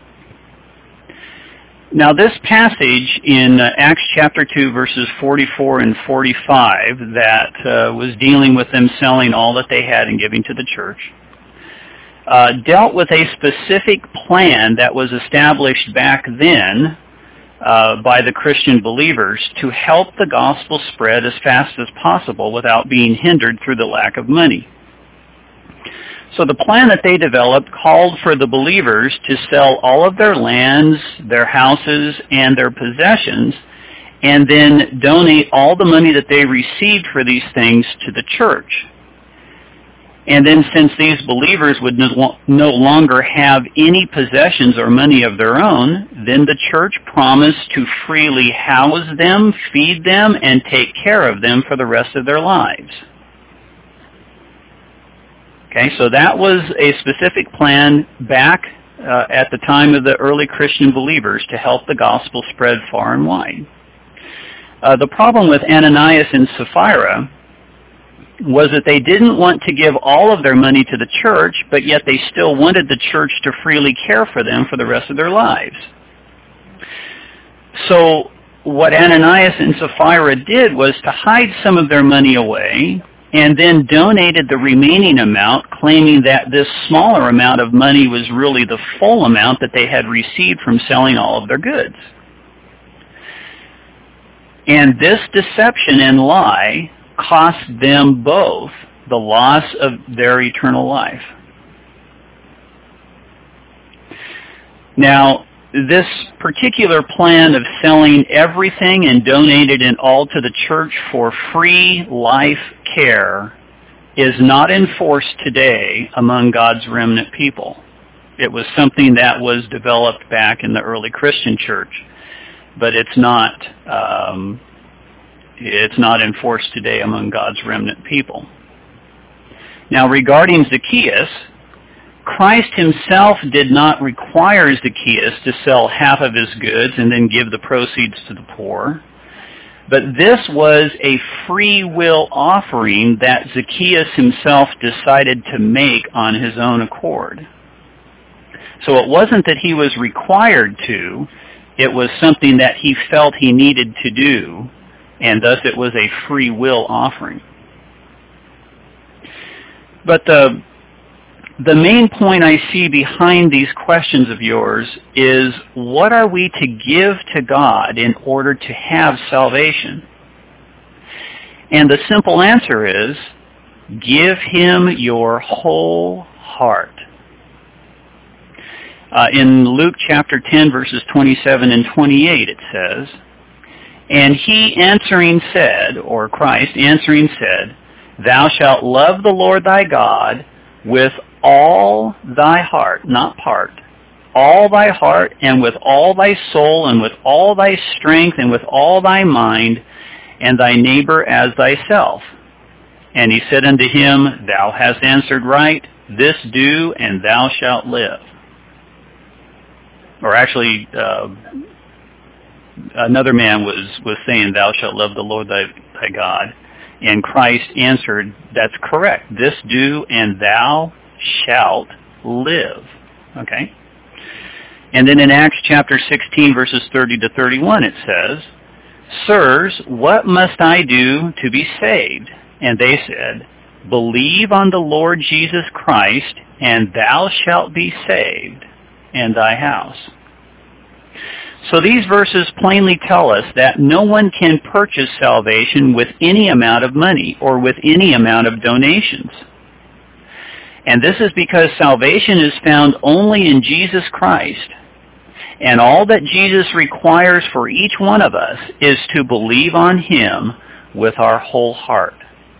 Now, this passage in uh, Acts chapter two, verses forty-four and forty-five, that uh, was dealing with them selling all that they had and giving to the church, uh, dealt with a specific plan that was established back then uh, by the Christian believers to help the gospel spread as fast as possible without being hindered through the lack of money. So the plan that they developed called for the believers to sell all of their lands, their houses, and their possessions, and then donate all the money that they received for these things to the church. And then since these believers would no, no longer have any possessions or money of their own, then the church promised to freely house them, feed them, and take care of them for the rest of their lives. Okay, so that was a specific plan back uh, at the time of the early Christian believers to help the gospel spread far and wide. Uh, the problem with Ananias and Sapphira was that they didn't want to give all of their money to the church, but yet they still wanted the church to freely care for them for the rest of their lives. So what Ananias and Sapphira did was to hide some of their money away and then donated the remaining amount, claiming that this smaller amount of money was really the full amount that they had received from selling all of their goods. And this deception and lie cost them both the loss of their eternal life. Now, this particular plan of selling everything and donating it all to the church for free life care is not enforced today among God's remnant people. It was something that was developed back in the early Christian church, but it's not um, it's not enforced today among God's remnant people. Now, regarding Zacchaeus, Christ himself did not require Zacchaeus to sell half of his goods and then give the proceeds to the poor. But this was a free will offering that Zacchaeus himself decided to make on his own accord. So it wasn't that he was required to, it was something that he felt he needed to do, and thus it was a free will offering. But the The main point I see behind these questions of yours is, what are we to give to God in order to have salvation? And the simple answer is, give him your whole heart. Uh, in Luke chapter ten, verses twenty-seven and twenty-eight, it says, "And he answering said," or Christ answering said, "Thou shalt love the Lord thy God with all thy heart," not part, "all thy heart, and with all thy soul, and with all thy strength, and with all thy mind, and thy neighbor as thyself. And he said unto him, Thou hast answered right, this do, and thou shalt live." Or actually, uh, another man was, was saying, "Thou shalt love the Lord thy, thy God." And Christ answered, "That's correct. This do, and thou shalt live." Okay? And then in Acts chapter sixteen, verses thirty to thirty-one, it says, "Sirs, what must I do to be saved?" And they said, "Believe on the Lord Jesus Christ, and thou shalt be saved, and thy house." So these verses plainly tell us that no one can purchase salvation with any amount of money or with any amount of donations. And this is because salvation is found only in Jesus Christ. And all that Jesus requires for each one of us is to believe on him with our whole heart.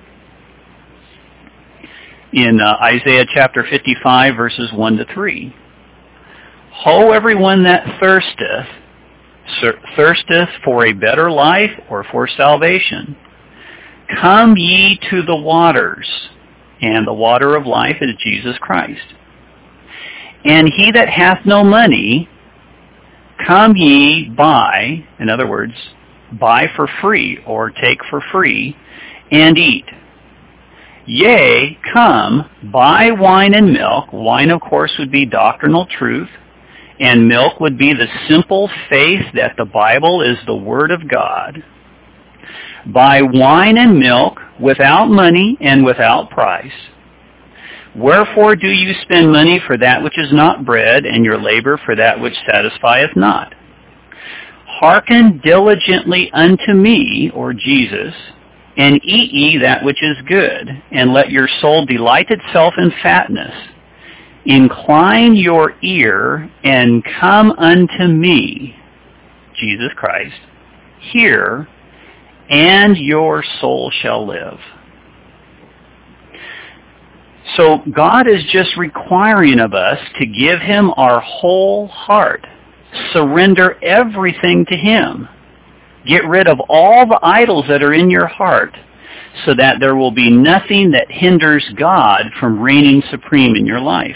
In uh, Isaiah chapter fifty-five, verses one to three, "Ho, everyone that thirsteth, thirsteth for a better life or for salvation, come ye to the waters," and the water of life is Jesus Christ. "And he that hath no money, come ye buy," in other words, buy for free or take for free, "and eat. Yea, come, buy wine and milk." Wine, of course, would be doctrinal truth, and milk would be the simple faith that the Bible is the Word of God. "Buy wine and milk without money and without price. Wherefore do you spend money for that which is not bread, and your labor for that which satisfieth not? Hearken diligently unto me," or Jesus, "and eat ye that which is good, and let your soul delight itself in fatness. Incline your ear, and come unto me," Jesus Christ, "hear, and your soul shall live." So God is just requiring of us to give him our whole heart. Surrender everything to him. Get rid of all the idols that are in your heart so that there will be nothing that hinders God from reigning supreme in your life.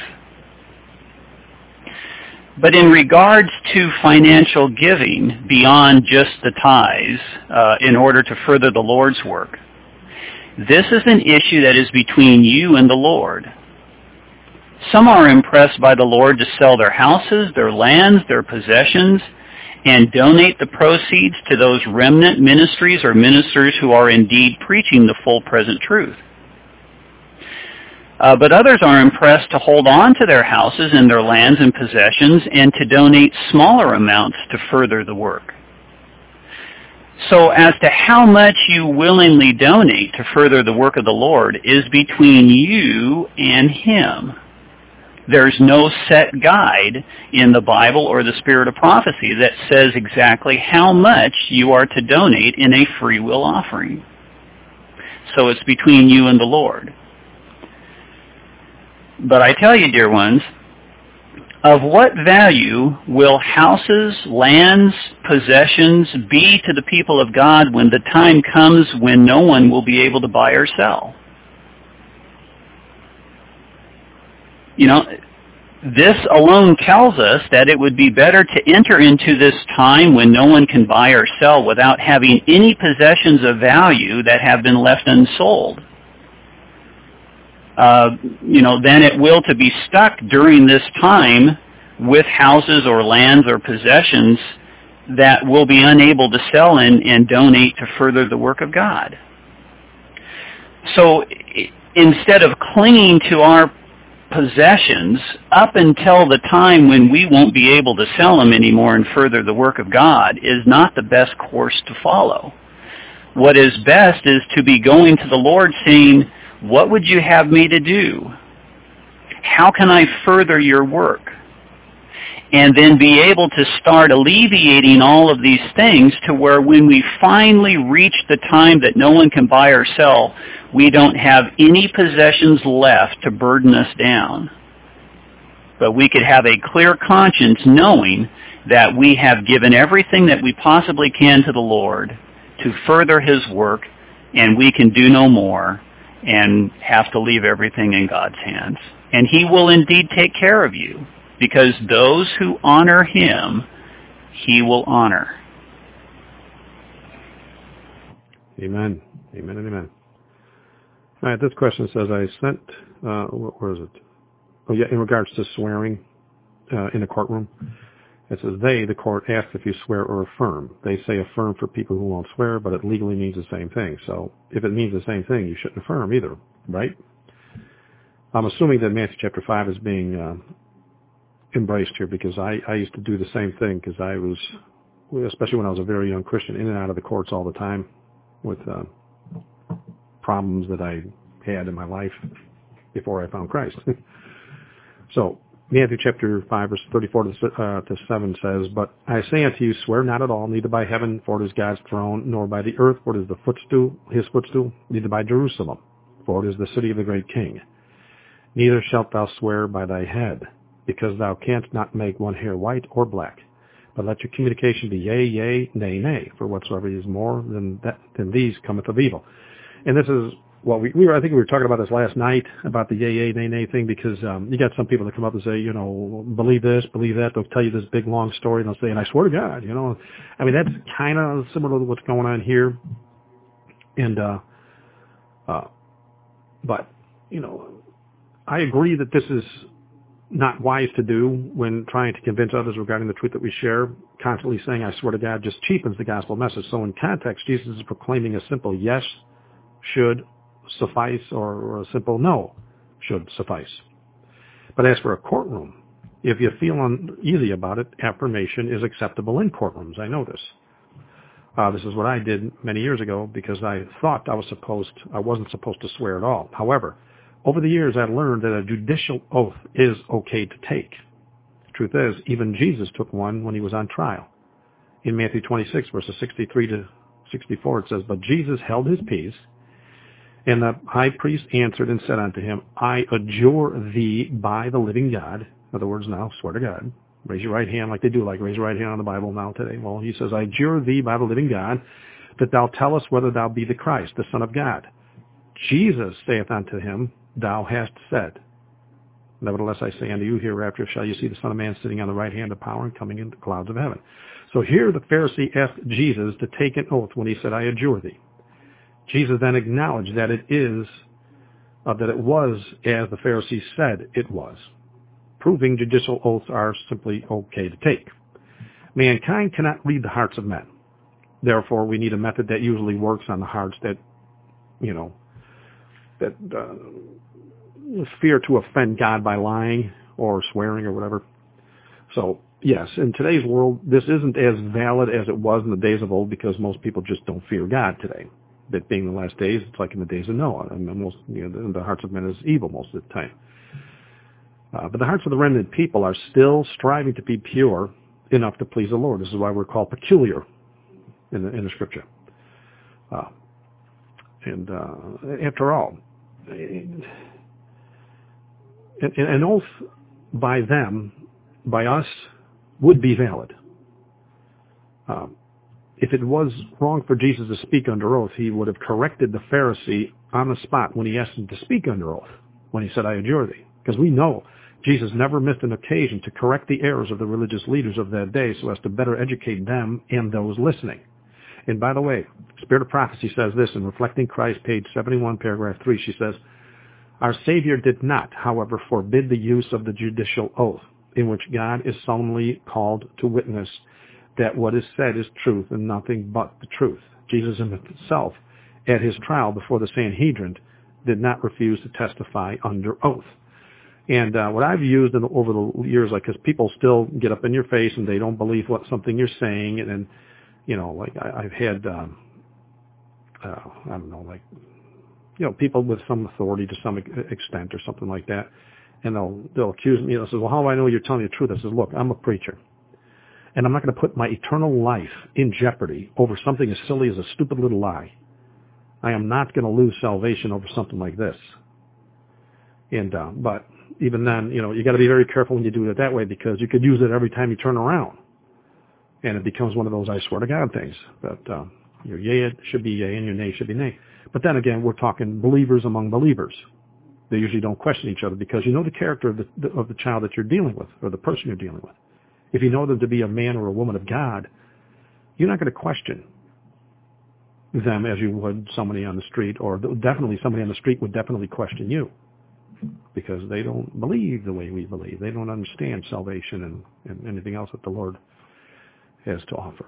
But in regards to financial giving beyond just the tithes uh, in order to further the Lord's work, this is an issue that is between you and the Lord. Some are impressed by the Lord to sell their houses, their lands, their possessions, and donate the proceeds to those remnant ministries or ministers who are indeed preaching the full present truth. Uh, but others are impressed to hold on to their houses and their lands and possessions and to donate smaller amounts to further the work. So as to how much you willingly donate to further the work of the Lord is between you and him. There's no set guide in the Bible or the Spirit of Prophecy that says exactly how much you are to donate in a free will offering. So it's between you and the Lord. But I tell you, dear ones, of what value will houses, lands, possessions be to the people of God when the time comes when no one will be able to buy or sell? You know, this alone tells us that it would be better to enter into this time when no one can buy or sell without having any possessions of value that have been left unsold. Uh, you know, than it will to be stuck during this time with houses or lands or possessions that will be unable to sell and, and donate to further the work of God. So instead of clinging to our possessions up until the time when we won't be able to sell them anymore and further the work of God is not the best course to follow. What is best is to be going to the Lord saying, what would you have me to do? How can I further your work? And then be able to start alleviating all of these things to where when we finally reach the time that no one can buy or sell, we don't have any possessions left to burden us down. But we could have a clear conscience knowing that we have given everything that we possibly can to the Lord to further his work, and we can do no more and have to leave everything in God's hands. And he will indeed take care of you, because those who honor him, he will honor. Amen. Amen and amen. All right, this question says, I sent, uh, what, where is it? Oh, yeah, in regards to swearing uh, in the courtroom. It says, they, the court, ask if you swear or affirm. They say affirm for people who won't swear, but it legally means the same thing. So if it means the same thing, you shouldn't affirm either, right? I'm assuming that Matthew chapter five is being uh, embraced here, because I, I used to do the same thing, because I was, especially when I was a very young Christian, in and out of the courts all the time with uh, problems that I had in my life before I found Christ. So Matthew chapter five, verse thirty-four to seven says, But I say unto you, swear not at all, neither by heaven, for it is God's throne, nor by the earth, for it is the footstool, his footstool, neither by Jerusalem, for it is the city of the great king. Neither shalt thou swear by thy head, because thou canst not make one hair white or black. But let your communication be yea, yea, nay, nay, for whatsoever is more than that, than these cometh of evil. And this is Well, we, we were, I think we were talking about this last night, about the yay, yay, nay, nay thing, because um, you got some people that come up and say, you know, believe this, believe that. They'll tell you this big, long story, and they'll say, and I swear to God, you know. I mean, that's kind of similar to what's going on here. And, uh, uh, but, you know, I agree that this is not wise to do when trying to convince others regarding the truth that we share. Constantly saying, I swear to God, just cheapens the gospel message. So in context, Jesus is proclaiming a simple yes, should, suffice, or, or a simple no should suffice. But as for a courtroom, if you feel uneasy about it, affirmation is acceptable in courtrooms. I know this. Uh, this is what I did many years ago, because I thought I was supposed, I wasn't supposed to swear at all. However, over the years I learned that a judicial oath is okay to take. The truth is, even Jesus took one when he was on trial. In Matthew twenty-six, verses sixty-three to sixty-four, it says, But Jesus held his peace, And the high priest answered and said unto him, I adjure thee by the living God. In other words, now, swear to God. Raise your right hand like they do, like raise your right hand on the Bible now today. Well, he says, I adjure thee by the living God, that thou tell us whether thou be the Christ, the Son of God. Jesus saith unto him, Thou hast said. Nevertheless, I say unto you, hereafter shall you see the Son of Man sitting on the right hand of power and coming in the clouds of heaven. So here the Pharisee asked Jesus to take an oath when he said, I adjure thee. Jesus then acknowledged that it is, uh, that it was as the Pharisee said it was, proving judicial oaths are simply okay to take. Mankind cannot read the hearts of men. Therefore, we need a method that usually works on the hearts that, you know, that uh, fear to offend God by lying or swearing or whatever. So, yes, in today's world, this isn't as valid as it was in the days of old because most people just don't fear God today. That being the last days, it's like in the days of Noah. I mean, most, you know, the, the hearts of men is evil most of the time. Uh, but the hearts of the remnant people are still striving to be pure enough to please the Lord. This is why we're called peculiar in the, in the Scripture. Uh, and uh, after all, an, an oath by them, by us, would be valid. Uh, If it was wrong for Jesus to speak under oath, he would have corrected the Pharisee on the spot when he asked him to speak under oath, when he said, I adjure thee. Because we know Jesus never missed an occasion to correct the errors of the religious leaders of that day so as to better educate them and those listening. And by the way, Spirit of Prophecy says this in Reflecting Christ, page seventy-one, paragraph three. She says, Our Savior did not, however, forbid the use of the judicial oath, in which God is solemnly called to witness that what is said is truth and nothing but the truth. Jesus himself, at his trial before the Sanhedrin, did not refuse to testify under oath. And uh, what I've used in, over the years, like, because people still get up in your face and they don't believe what something you're saying, and then, you know, like I, I've had, um, uh, I don't know, like, you know, people with some authority to some extent or something like that, and they'll they'll accuse me. They'll say, well, how do I know you're telling me the truth? I said, look, I'm a preacher. And I'm not going to put my eternal life in jeopardy over something as silly as a stupid little lie. I am not going to lose salvation over something like this. And uh, but even then, you know, you got to be very careful when you do it that way because you could use it every time you turn around, and it becomes one of those I swear to God things. But uh, your yea should be yea and your nay should be nay. But then again, we're talking believers among believers. They usually don't question each other because you know the character of the of the child that you're dealing with or the person you're dealing with. If you know them to be a man or a woman of God, you're not going to question them as you would somebody on the street, or definitely somebody on the street would definitely question you because they don't believe the way we believe. They don't understand salvation and, and anything else that the Lord has to offer.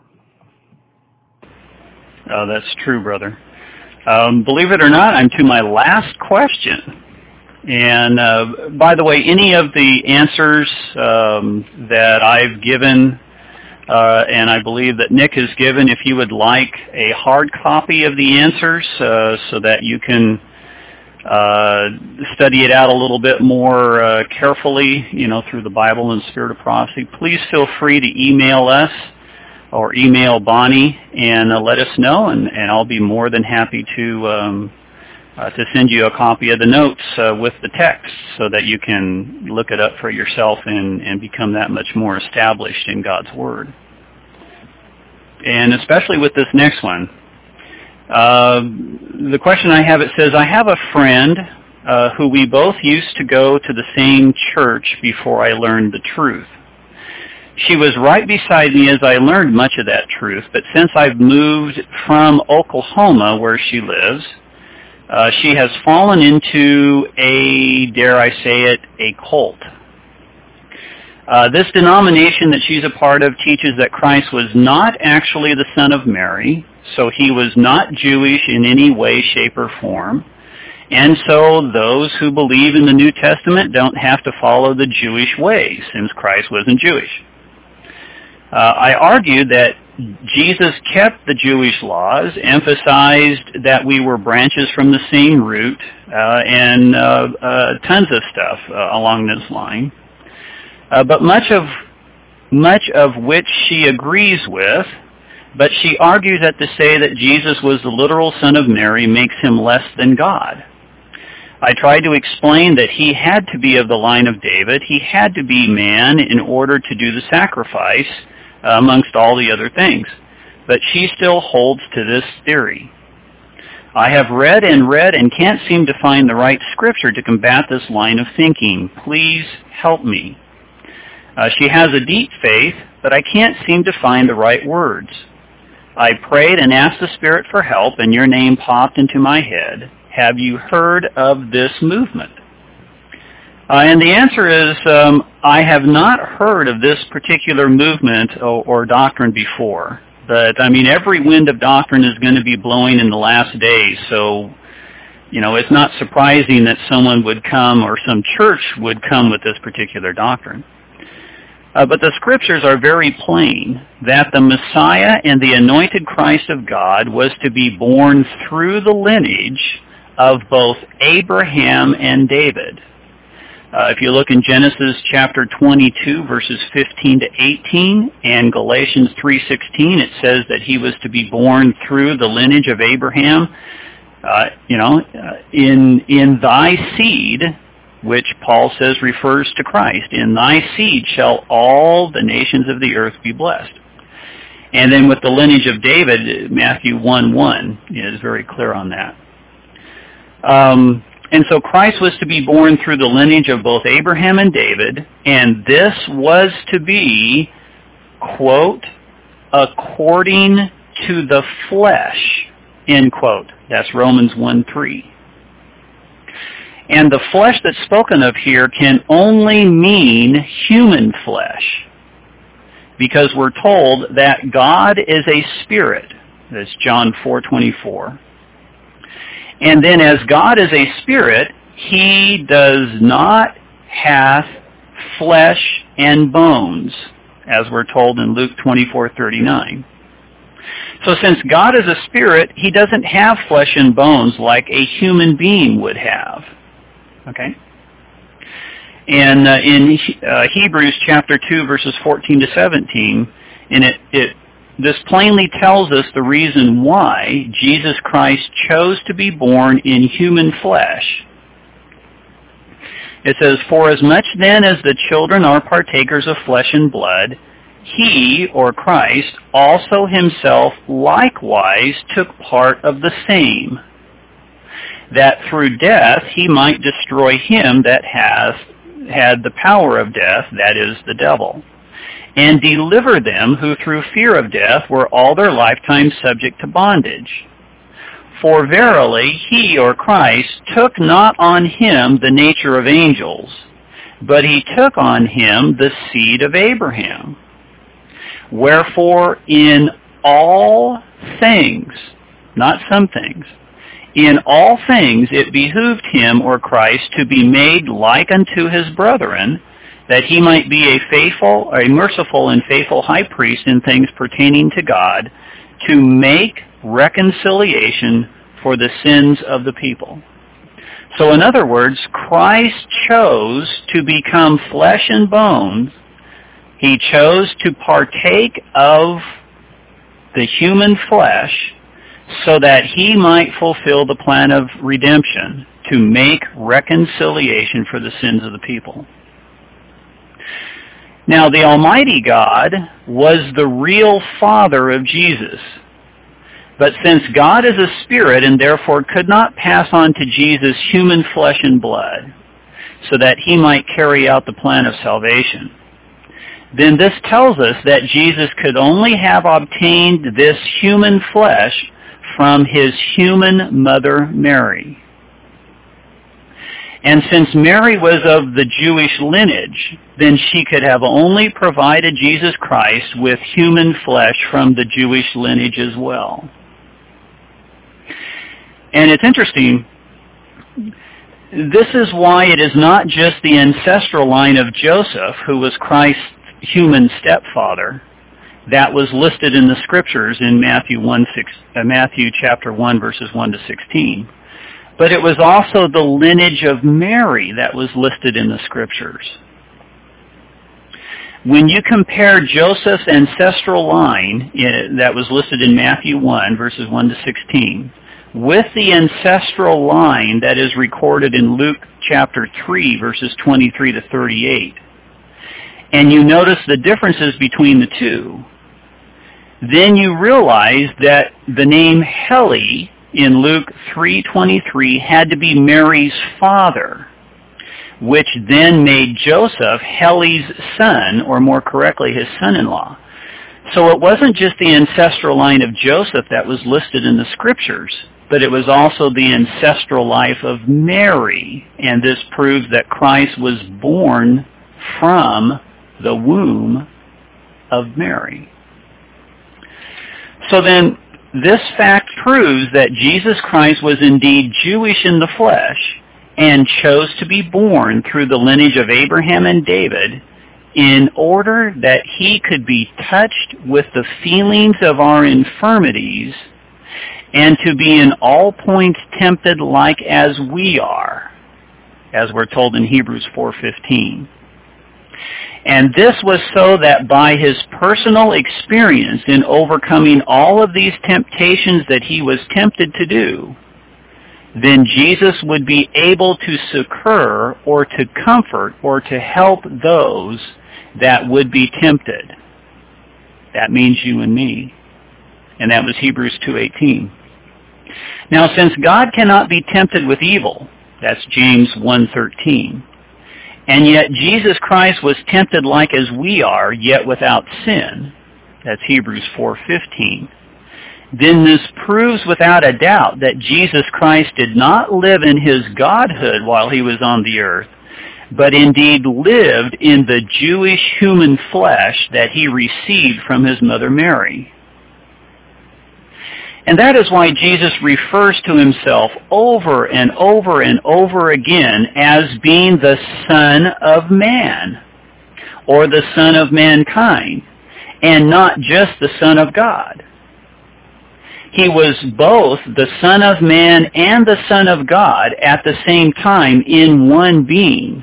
Oh, that's true, brother. Um, believe it or not, I'm to my last question. And uh, by the way, any of the answers um, that I've given, uh, and I believe that Nick has given, if you would like a hard copy of the answers uh, so that you can uh, study it out a little bit more uh, carefully, you know, through the Bible and Spirit of Prophecy, please feel free to email us or email Bonnie and uh, let us know, and, and I'll be more than happy to um, uh, to send you a copy of the notes uh, with the text so that you can look it up for yourself and, and become that much more established in God's Word. And especially with this next one. Uh, the question I have, it says, I have a friend uh, who we both used to go to the same church before I learned the truth. She was right beside me as I learned much of that truth, but since I've moved from Oklahoma, where she lives, uh, she has fallen into a, dare I say it, a cult. Uh, this denomination that she's a part of teaches that Christ was not actually the son of Mary, so he was not Jewish in any way, shape, or form. And so those who believe in the New Testament don't have to follow the Jewish way, since Christ wasn't Jewish. Uh, I argued that Jesus kept the Jewish laws, emphasized that we were branches from the same root, uh, and uh, uh, tons of stuff uh, along this line. Uh, but much of much of which she agrees with, but she argues that to say that Jesus was the literal Son of Mary makes him less than God. I tried to explain that he had to be of the line of David. He had to be man in order to do the sacrifice, uh, amongst all the other things. But she still holds to this theory. I have read and read and can't seem to find the right scripture to combat this line of thinking. Please help me. Uh, she has a deep faith, but I can't seem to find the right words. I prayed and asked the Spirit for help, and your name popped into my head. Have you heard of this movement? Uh, and the answer is, um, I have not heard of this particular movement or, or doctrine before. But, I mean, every wind of doctrine is going to be blowing in the last days, so, you know, it's not surprising that someone would come or some church would come with this particular doctrine. Uh, but the scriptures are very plain that the Messiah and the anointed Christ of God was to be born through the lineage of both Abraham and David. Uh, if you look in Genesis chapter twenty-two, verses fifteen to eighteen, and Galatians three sixteen, it says that he was to be born through the lineage of Abraham. Uh, you know, uh, in in thy seed, which Paul says refers to Christ, in thy seed shall all the nations of the earth be blessed. And then with the lineage of David, Matthew one one is very clear on that. Um, and so Christ was to be born through the lineage of both Abraham and David, and this was to be, quote, according to the flesh, end quote. That's Romans one three. And the flesh that's spoken of here can only mean human flesh, because we're told that God is a spirit. That's John four twenty-four. And then as God is a spirit, he does not have flesh and bones, as we're told in Luke twenty-four thirty-nine. So since God is a spirit, he doesn't have flesh and bones like a human being would have. Okay? And uh, in uh, Hebrews chapter two, verses fourteen to seventeen, and it, it this plainly tells us the reason why Jesus Christ chose to be born in human flesh. It says, for as much then as the children are partakers of flesh and blood, he, or Christ, also himself likewise took part of the same, that through death he might destroy him that hath had the power of death, that is, the devil, and deliver them who through fear of death were all their lifetime subject to bondage. For verily he, or Christ, took not on him the nature of angels, but he took on him the seed of Abraham. Wherefore in all things, not some things, in all things it behooved him, or Christ, to be made like unto his brethren, that he might be a faithful, or a merciful and faithful high priest in things pertaining to God, to make reconciliation for the sins of the people. So in other words, Christ chose to become flesh and bones. He chose to partake of the human flesh so that he might fulfill the plan of redemption, to make reconciliation for the sins of the people. Now, the Almighty God was the real Father of Jesus. But since God is a spirit and therefore could not pass on to Jesus human flesh and blood so that he might carry out the plan of salvation, then this tells us that Jesus could only have obtained this human flesh from his human mother Mary. And since Mary was of the Jewish lineage, then she could have only provided Jesus Christ with human flesh from the Jewish lineage as well. And it's interesting, this is why it is not just the ancestral line of Joseph, who was Christ's human stepfather, that was listed in the scriptures in Matthew one six, uh, Matthew chapter one, verses one to sixteen. But it was also the lineage of Mary that was listed in the scriptures. when you compare Joseph's ancestral line in, that was listed in Matthew one, verses one to sixteen, with the ancestral line that is recorded in Luke chapter three, verses twenty-three to thirty-eight, and you notice the differences between the two, then you realize that the name Heli in Luke three twenty-three had to be Mary's father, which then made Joseph Heli's son, or more correctly, his son-in-law. So it wasn't just the ancestral line of Joseph that was listed in the scriptures, but it was also the ancestral life of Mary, and this proves that Christ was born from the womb of Mary. So then, this fact proves that Jesus Christ was indeed Jewish in the flesh and chose to be born through the lineage of Abraham and David in order that he could be touched with the feelings of our infirmities and to be in all points tempted like as we are, as we're told in Hebrews four fifteen. And this was so that by his personal experience in overcoming all of these temptations that he was tempted to do, then Jesus would be able to succor or to comfort or to help those that would be tempted. That means you and me. And that was Hebrews two eighteen. Now, since God cannot be tempted with evil, that's James one thirteen, and yet Jesus Christ was tempted like as we are, yet without sin, that's Hebrews four fifteen, then this proves without a doubt that Jesus Christ did not live in his godhood while he was on the earth, but indeed lived in the Jewish human flesh that he received from his mother Mary. And that is why Jesus refers to himself over and over and over again as being the Son of Man, or the Son of mankind, and not just the Son of God. He was both the Son of Man and the Son of God at the same time in one being.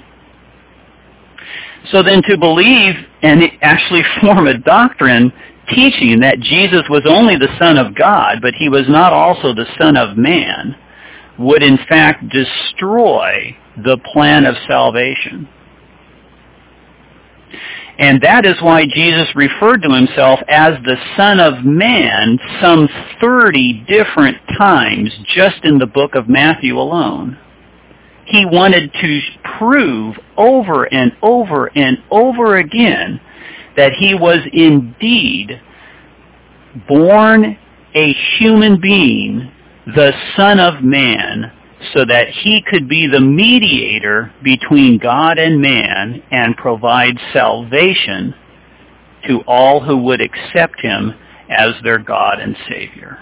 So then to believe and actually form a doctrine teaching that Jesus was only the Son of God, but he was not also the Son of Man, would in fact destroy the plan of salvation. And that is why Jesus referred to himself as the Son of Man some thirty different times just in the book of Matthew alone. He wanted to prove over and over and over again that he was indeed born a human being, the Son of Man, so that he could be the mediator between God and man and provide salvation to all who would accept him as their God and Savior.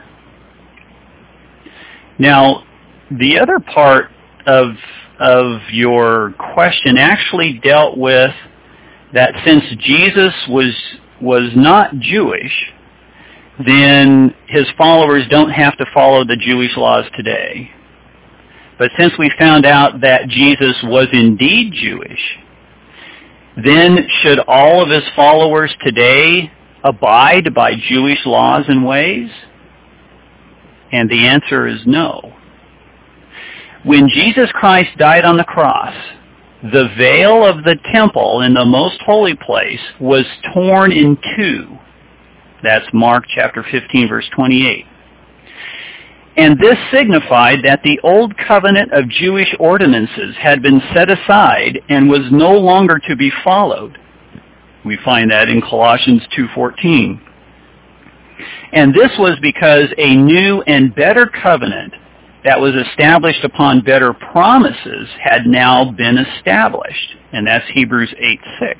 Now, the other part of, of your question actually dealt with that since Jesus was was not Jewish, then his followers don't have to follow the Jewish laws today. But since we found out that Jesus was indeed Jewish, then should all of his followers today abide by Jewish laws and ways? And the answer is no. When Jesus Christ died on the cross, the veil of the temple in the most holy place was torn in two. That's Mark chapter fifteen, verse twenty-eight. And this signified that the old covenant of Jewish ordinances had been set aside and was no longer to be followed. We find that in Colossians two fourteen. And this was because a new and better covenant that was established upon better promises had now been established. And that's Hebrews eight six.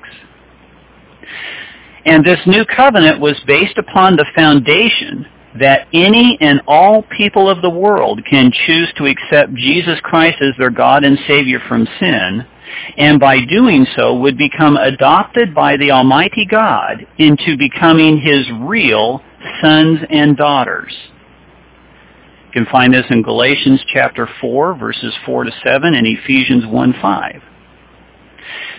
And this new covenant was based upon the foundation that any and all people of the world can choose to accept Jesus Christ as their God and Savior from sin, and by doing so would become adopted by the Almighty God into becoming his real sons and daughters. You can find this in Galatians chapter four, verses four to seven, and Ephesians one five.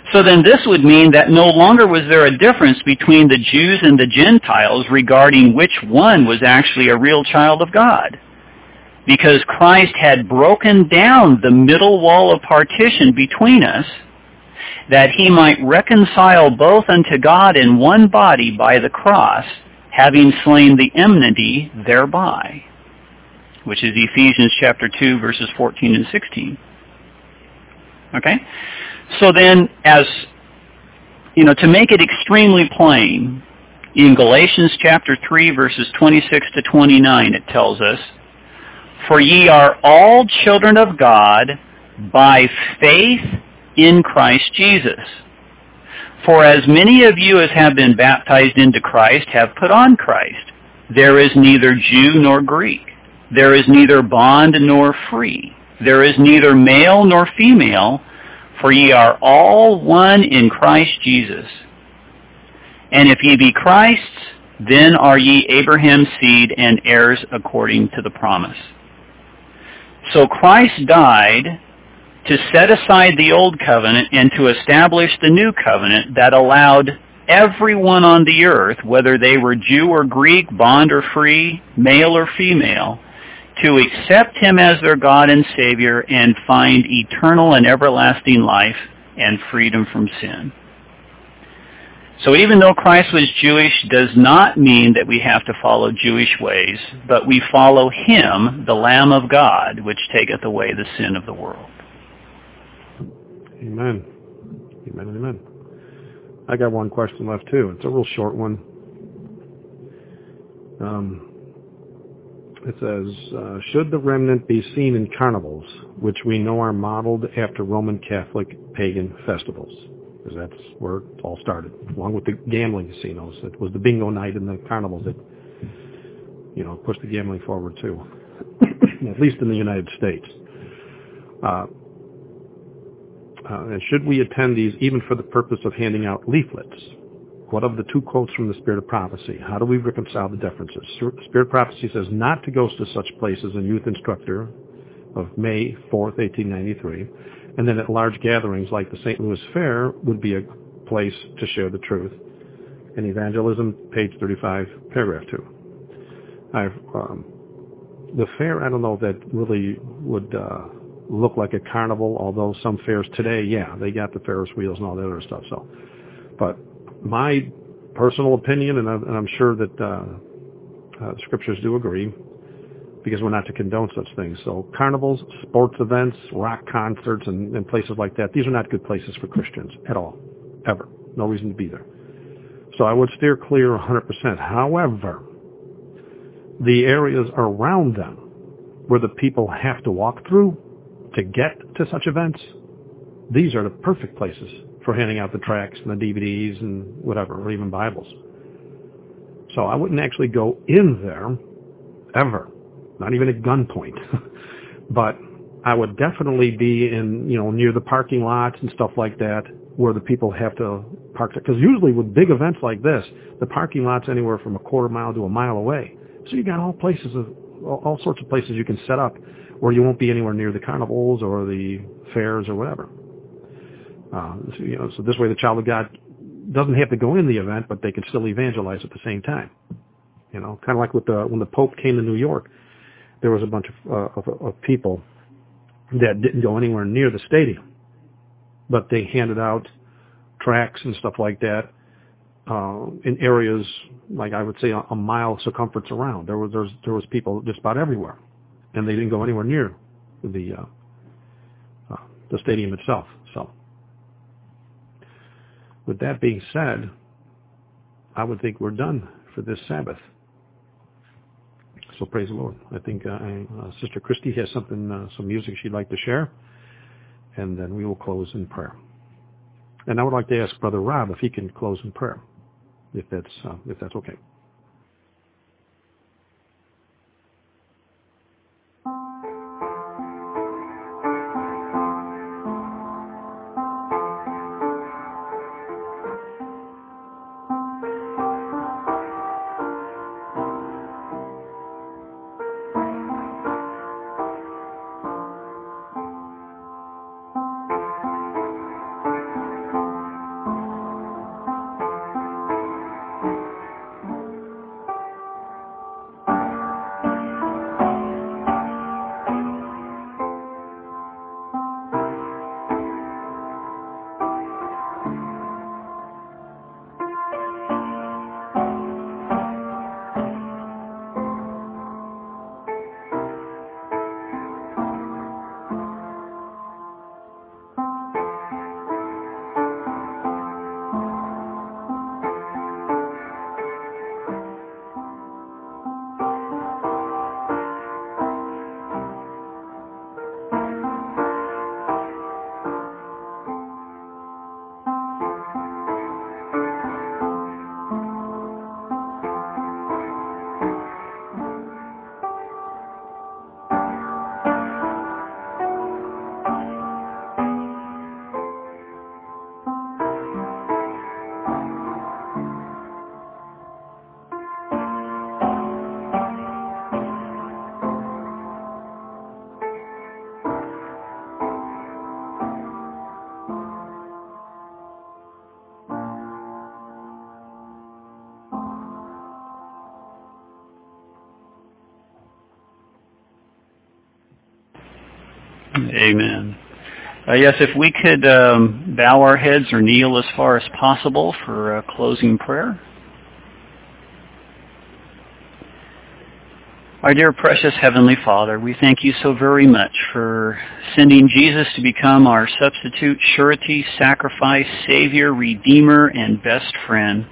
So then this would mean that no longer was there a difference between the Jews and the Gentiles regarding which one was actually a real child of God, because Christ had broken down the middle wall of partition between us, that he might reconcile both unto God in one body by the cross, having slain the enmity thereby, which is Ephesians chapter two, verses fourteen and sixteen. Okay? So then, as, you know, to make it extremely plain, in Galatians chapter three, verses twenty-six to twenty-nine, it tells us, "For ye are all children of God by faith in Christ Jesus. For as many of you as have been baptized into Christ have put on Christ. There is neither Jew nor Greek. There is neither bond nor free. There is neither male nor female, for ye are all one in Christ Jesus. And if ye be Christ's, then are ye Abraham's seed and heirs according to the promise." So Christ died to set aside the old covenant and to establish the new covenant that allowed everyone on the earth, whether they were Jew or Greek, bond or free, male or female, to accept him as their God and Savior and find eternal and everlasting life and freedom from sin. So even though Christ was Jewish does not mean that we have to follow Jewish ways, but we follow him, the Lamb of God, which taketh away the sin of the world. Amen. Amen and amen. I got one question left too. It's a real short one. Um, it says, uh, should the remnant be seen in carnivals, which we know are modeled after Roman Catholic pagan festivals? Because that's where it all started, along with the gambling casinos. It was the bingo night and the carnivals that, you know, pushed the gambling forward too, at least in the United States. Uh, uh, and should we attend these even for the purpose of handing out leaflets? What of the two quotes from the Spirit of Prophecy? How do we reconcile the differences? Spirit of Prophecy says not to go to such places in Youth Instructor of May fourth, eighteen ninety-three, and then at large gatherings like the Saint Louis Fair would be a place to share the truth. In Evangelism, page thirty-five, paragraph two. I've, um, the fair, I don't know if that really would uh, look like a carnival, although some fairs today, yeah, they got the Ferris wheels and all that other stuff. So, but my personal opinion, and, I, and I'm sure that uh, uh, scriptures do agree, because we're not to condone such things. So carnivals, sports events, rock concerts, and, and places like that, these are not good places for Christians at all, ever. No reason to be there. So I would steer clear one hundred percent. However, the areas around them where the people have to walk through to get to such events, these are the perfect places for handing out the tracts and the D V Ds and whatever, or even Bibles. So I wouldn't actually go in there ever. Not even at gunpoint. But I would definitely be in, you know, near the parking lots and stuff like that where the people have to park. Because usually with big events like this, the parking lot's anywhere from a quarter mile to a mile away. So you got all places of, all sorts of places you can set up where you won't be anywhere near the carnivals or the fairs or whatever. Uh, so, you know, so this way the child of God doesn't have to go in the event, but they can still evangelize at the same time. You know, kind of like with the, when the Pope came to New York, there was a bunch of, uh, of, of people that didn't go anywhere near the stadium, but they handed out tracts and stuff like that uh, in areas, like I would say, a, a mile circumference around. There was there was, there was people just about everywhere, and they didn't go anywhere near the uh, uh, the stadium itself. So, with that being said, I would think we're done for this Sabbath. So praise the Lord. I think uh, I, uh, Sister Christy has something, uh, some music she'd like to share, and then we will close in prayer. And I would like to ask Brother Rob if he can close in prayer, if that's uh, if that's okay. Amen. Uh, yes, if we could um, bow our heads or kneel as far as possible for a closing prayer. Our dear precious Heavenly Father, we thank you so very much for sending Jesus to become our substitute, surety, sacrifice, Savior, Redeemer, and best friend.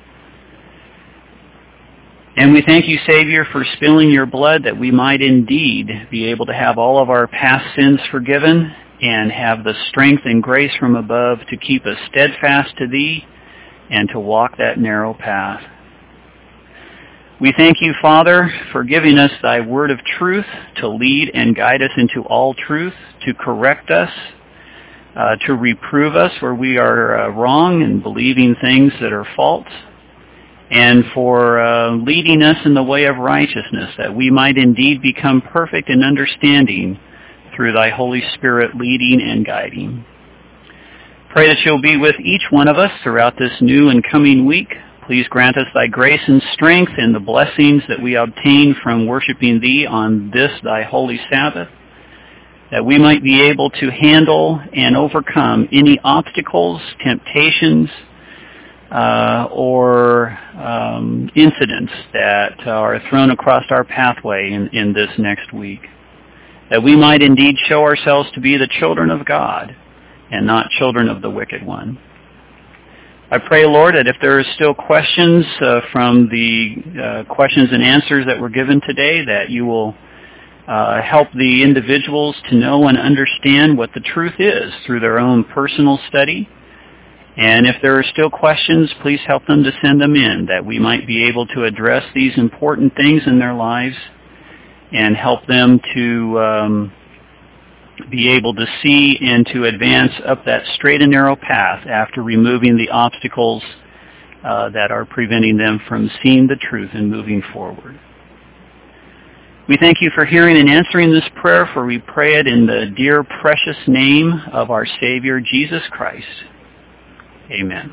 And we thank you, Savior, for spilling your blood that we might indeed be able to have all of our past sins forgiven and have the strength and grace from above to keep us steadfast to thee and to walk that narrow path. We thank you, Father, for giving us thy word of truth to lead and guide us into all truth, to correct us, uh, to reprove us where we are uh, wrong and believing things that are false, and for uh, leading us in the way of righteousness, that we might indeed become perfect in understanding through thy Holy Spirit leading and guiding. Pray that you'll be with each one of us throughout this new and coming week. Please grant us thy grace and strength and the blessings that we obtain from worshiping thee on this thy holy Sabbath, that we might be able to handle and overcome any obstacles, temptations, uh, or um, incidents that are thrown across our pathway in, in this next week, that we might indeed show ourselves to be the children of God and not children of the wicked one. I pray, Lord, that if there are still questions uh, from the uh, questions and answers that were given today, that you will uh, help the individuals to know and understand what the truth is through their own personal study. And if there are still questions, please help them to send them in, that we might be able to address these important things in their lives and help them to um, be able to see and to advance up that straight and narrow path after removing the obstacles uh, that are preventing them from seeing the truth and moving forward. We thank you for hearing and answering this prayer, for we pray it in the dear, precious name of our Savior, Jesus Christ. Amen.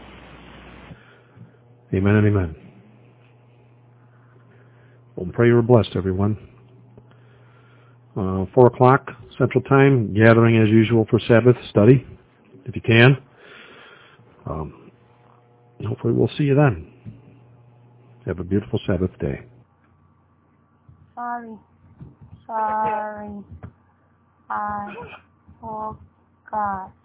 Amen and amen. Well, pray you are blessed, everyone. Uh, four o'clock Central Time, gathering as usual for Sabbath study, if you can. Um, hopefully we'll see you then. Have a beautiful Sabbath day. Sorry. Sorry. I forgot.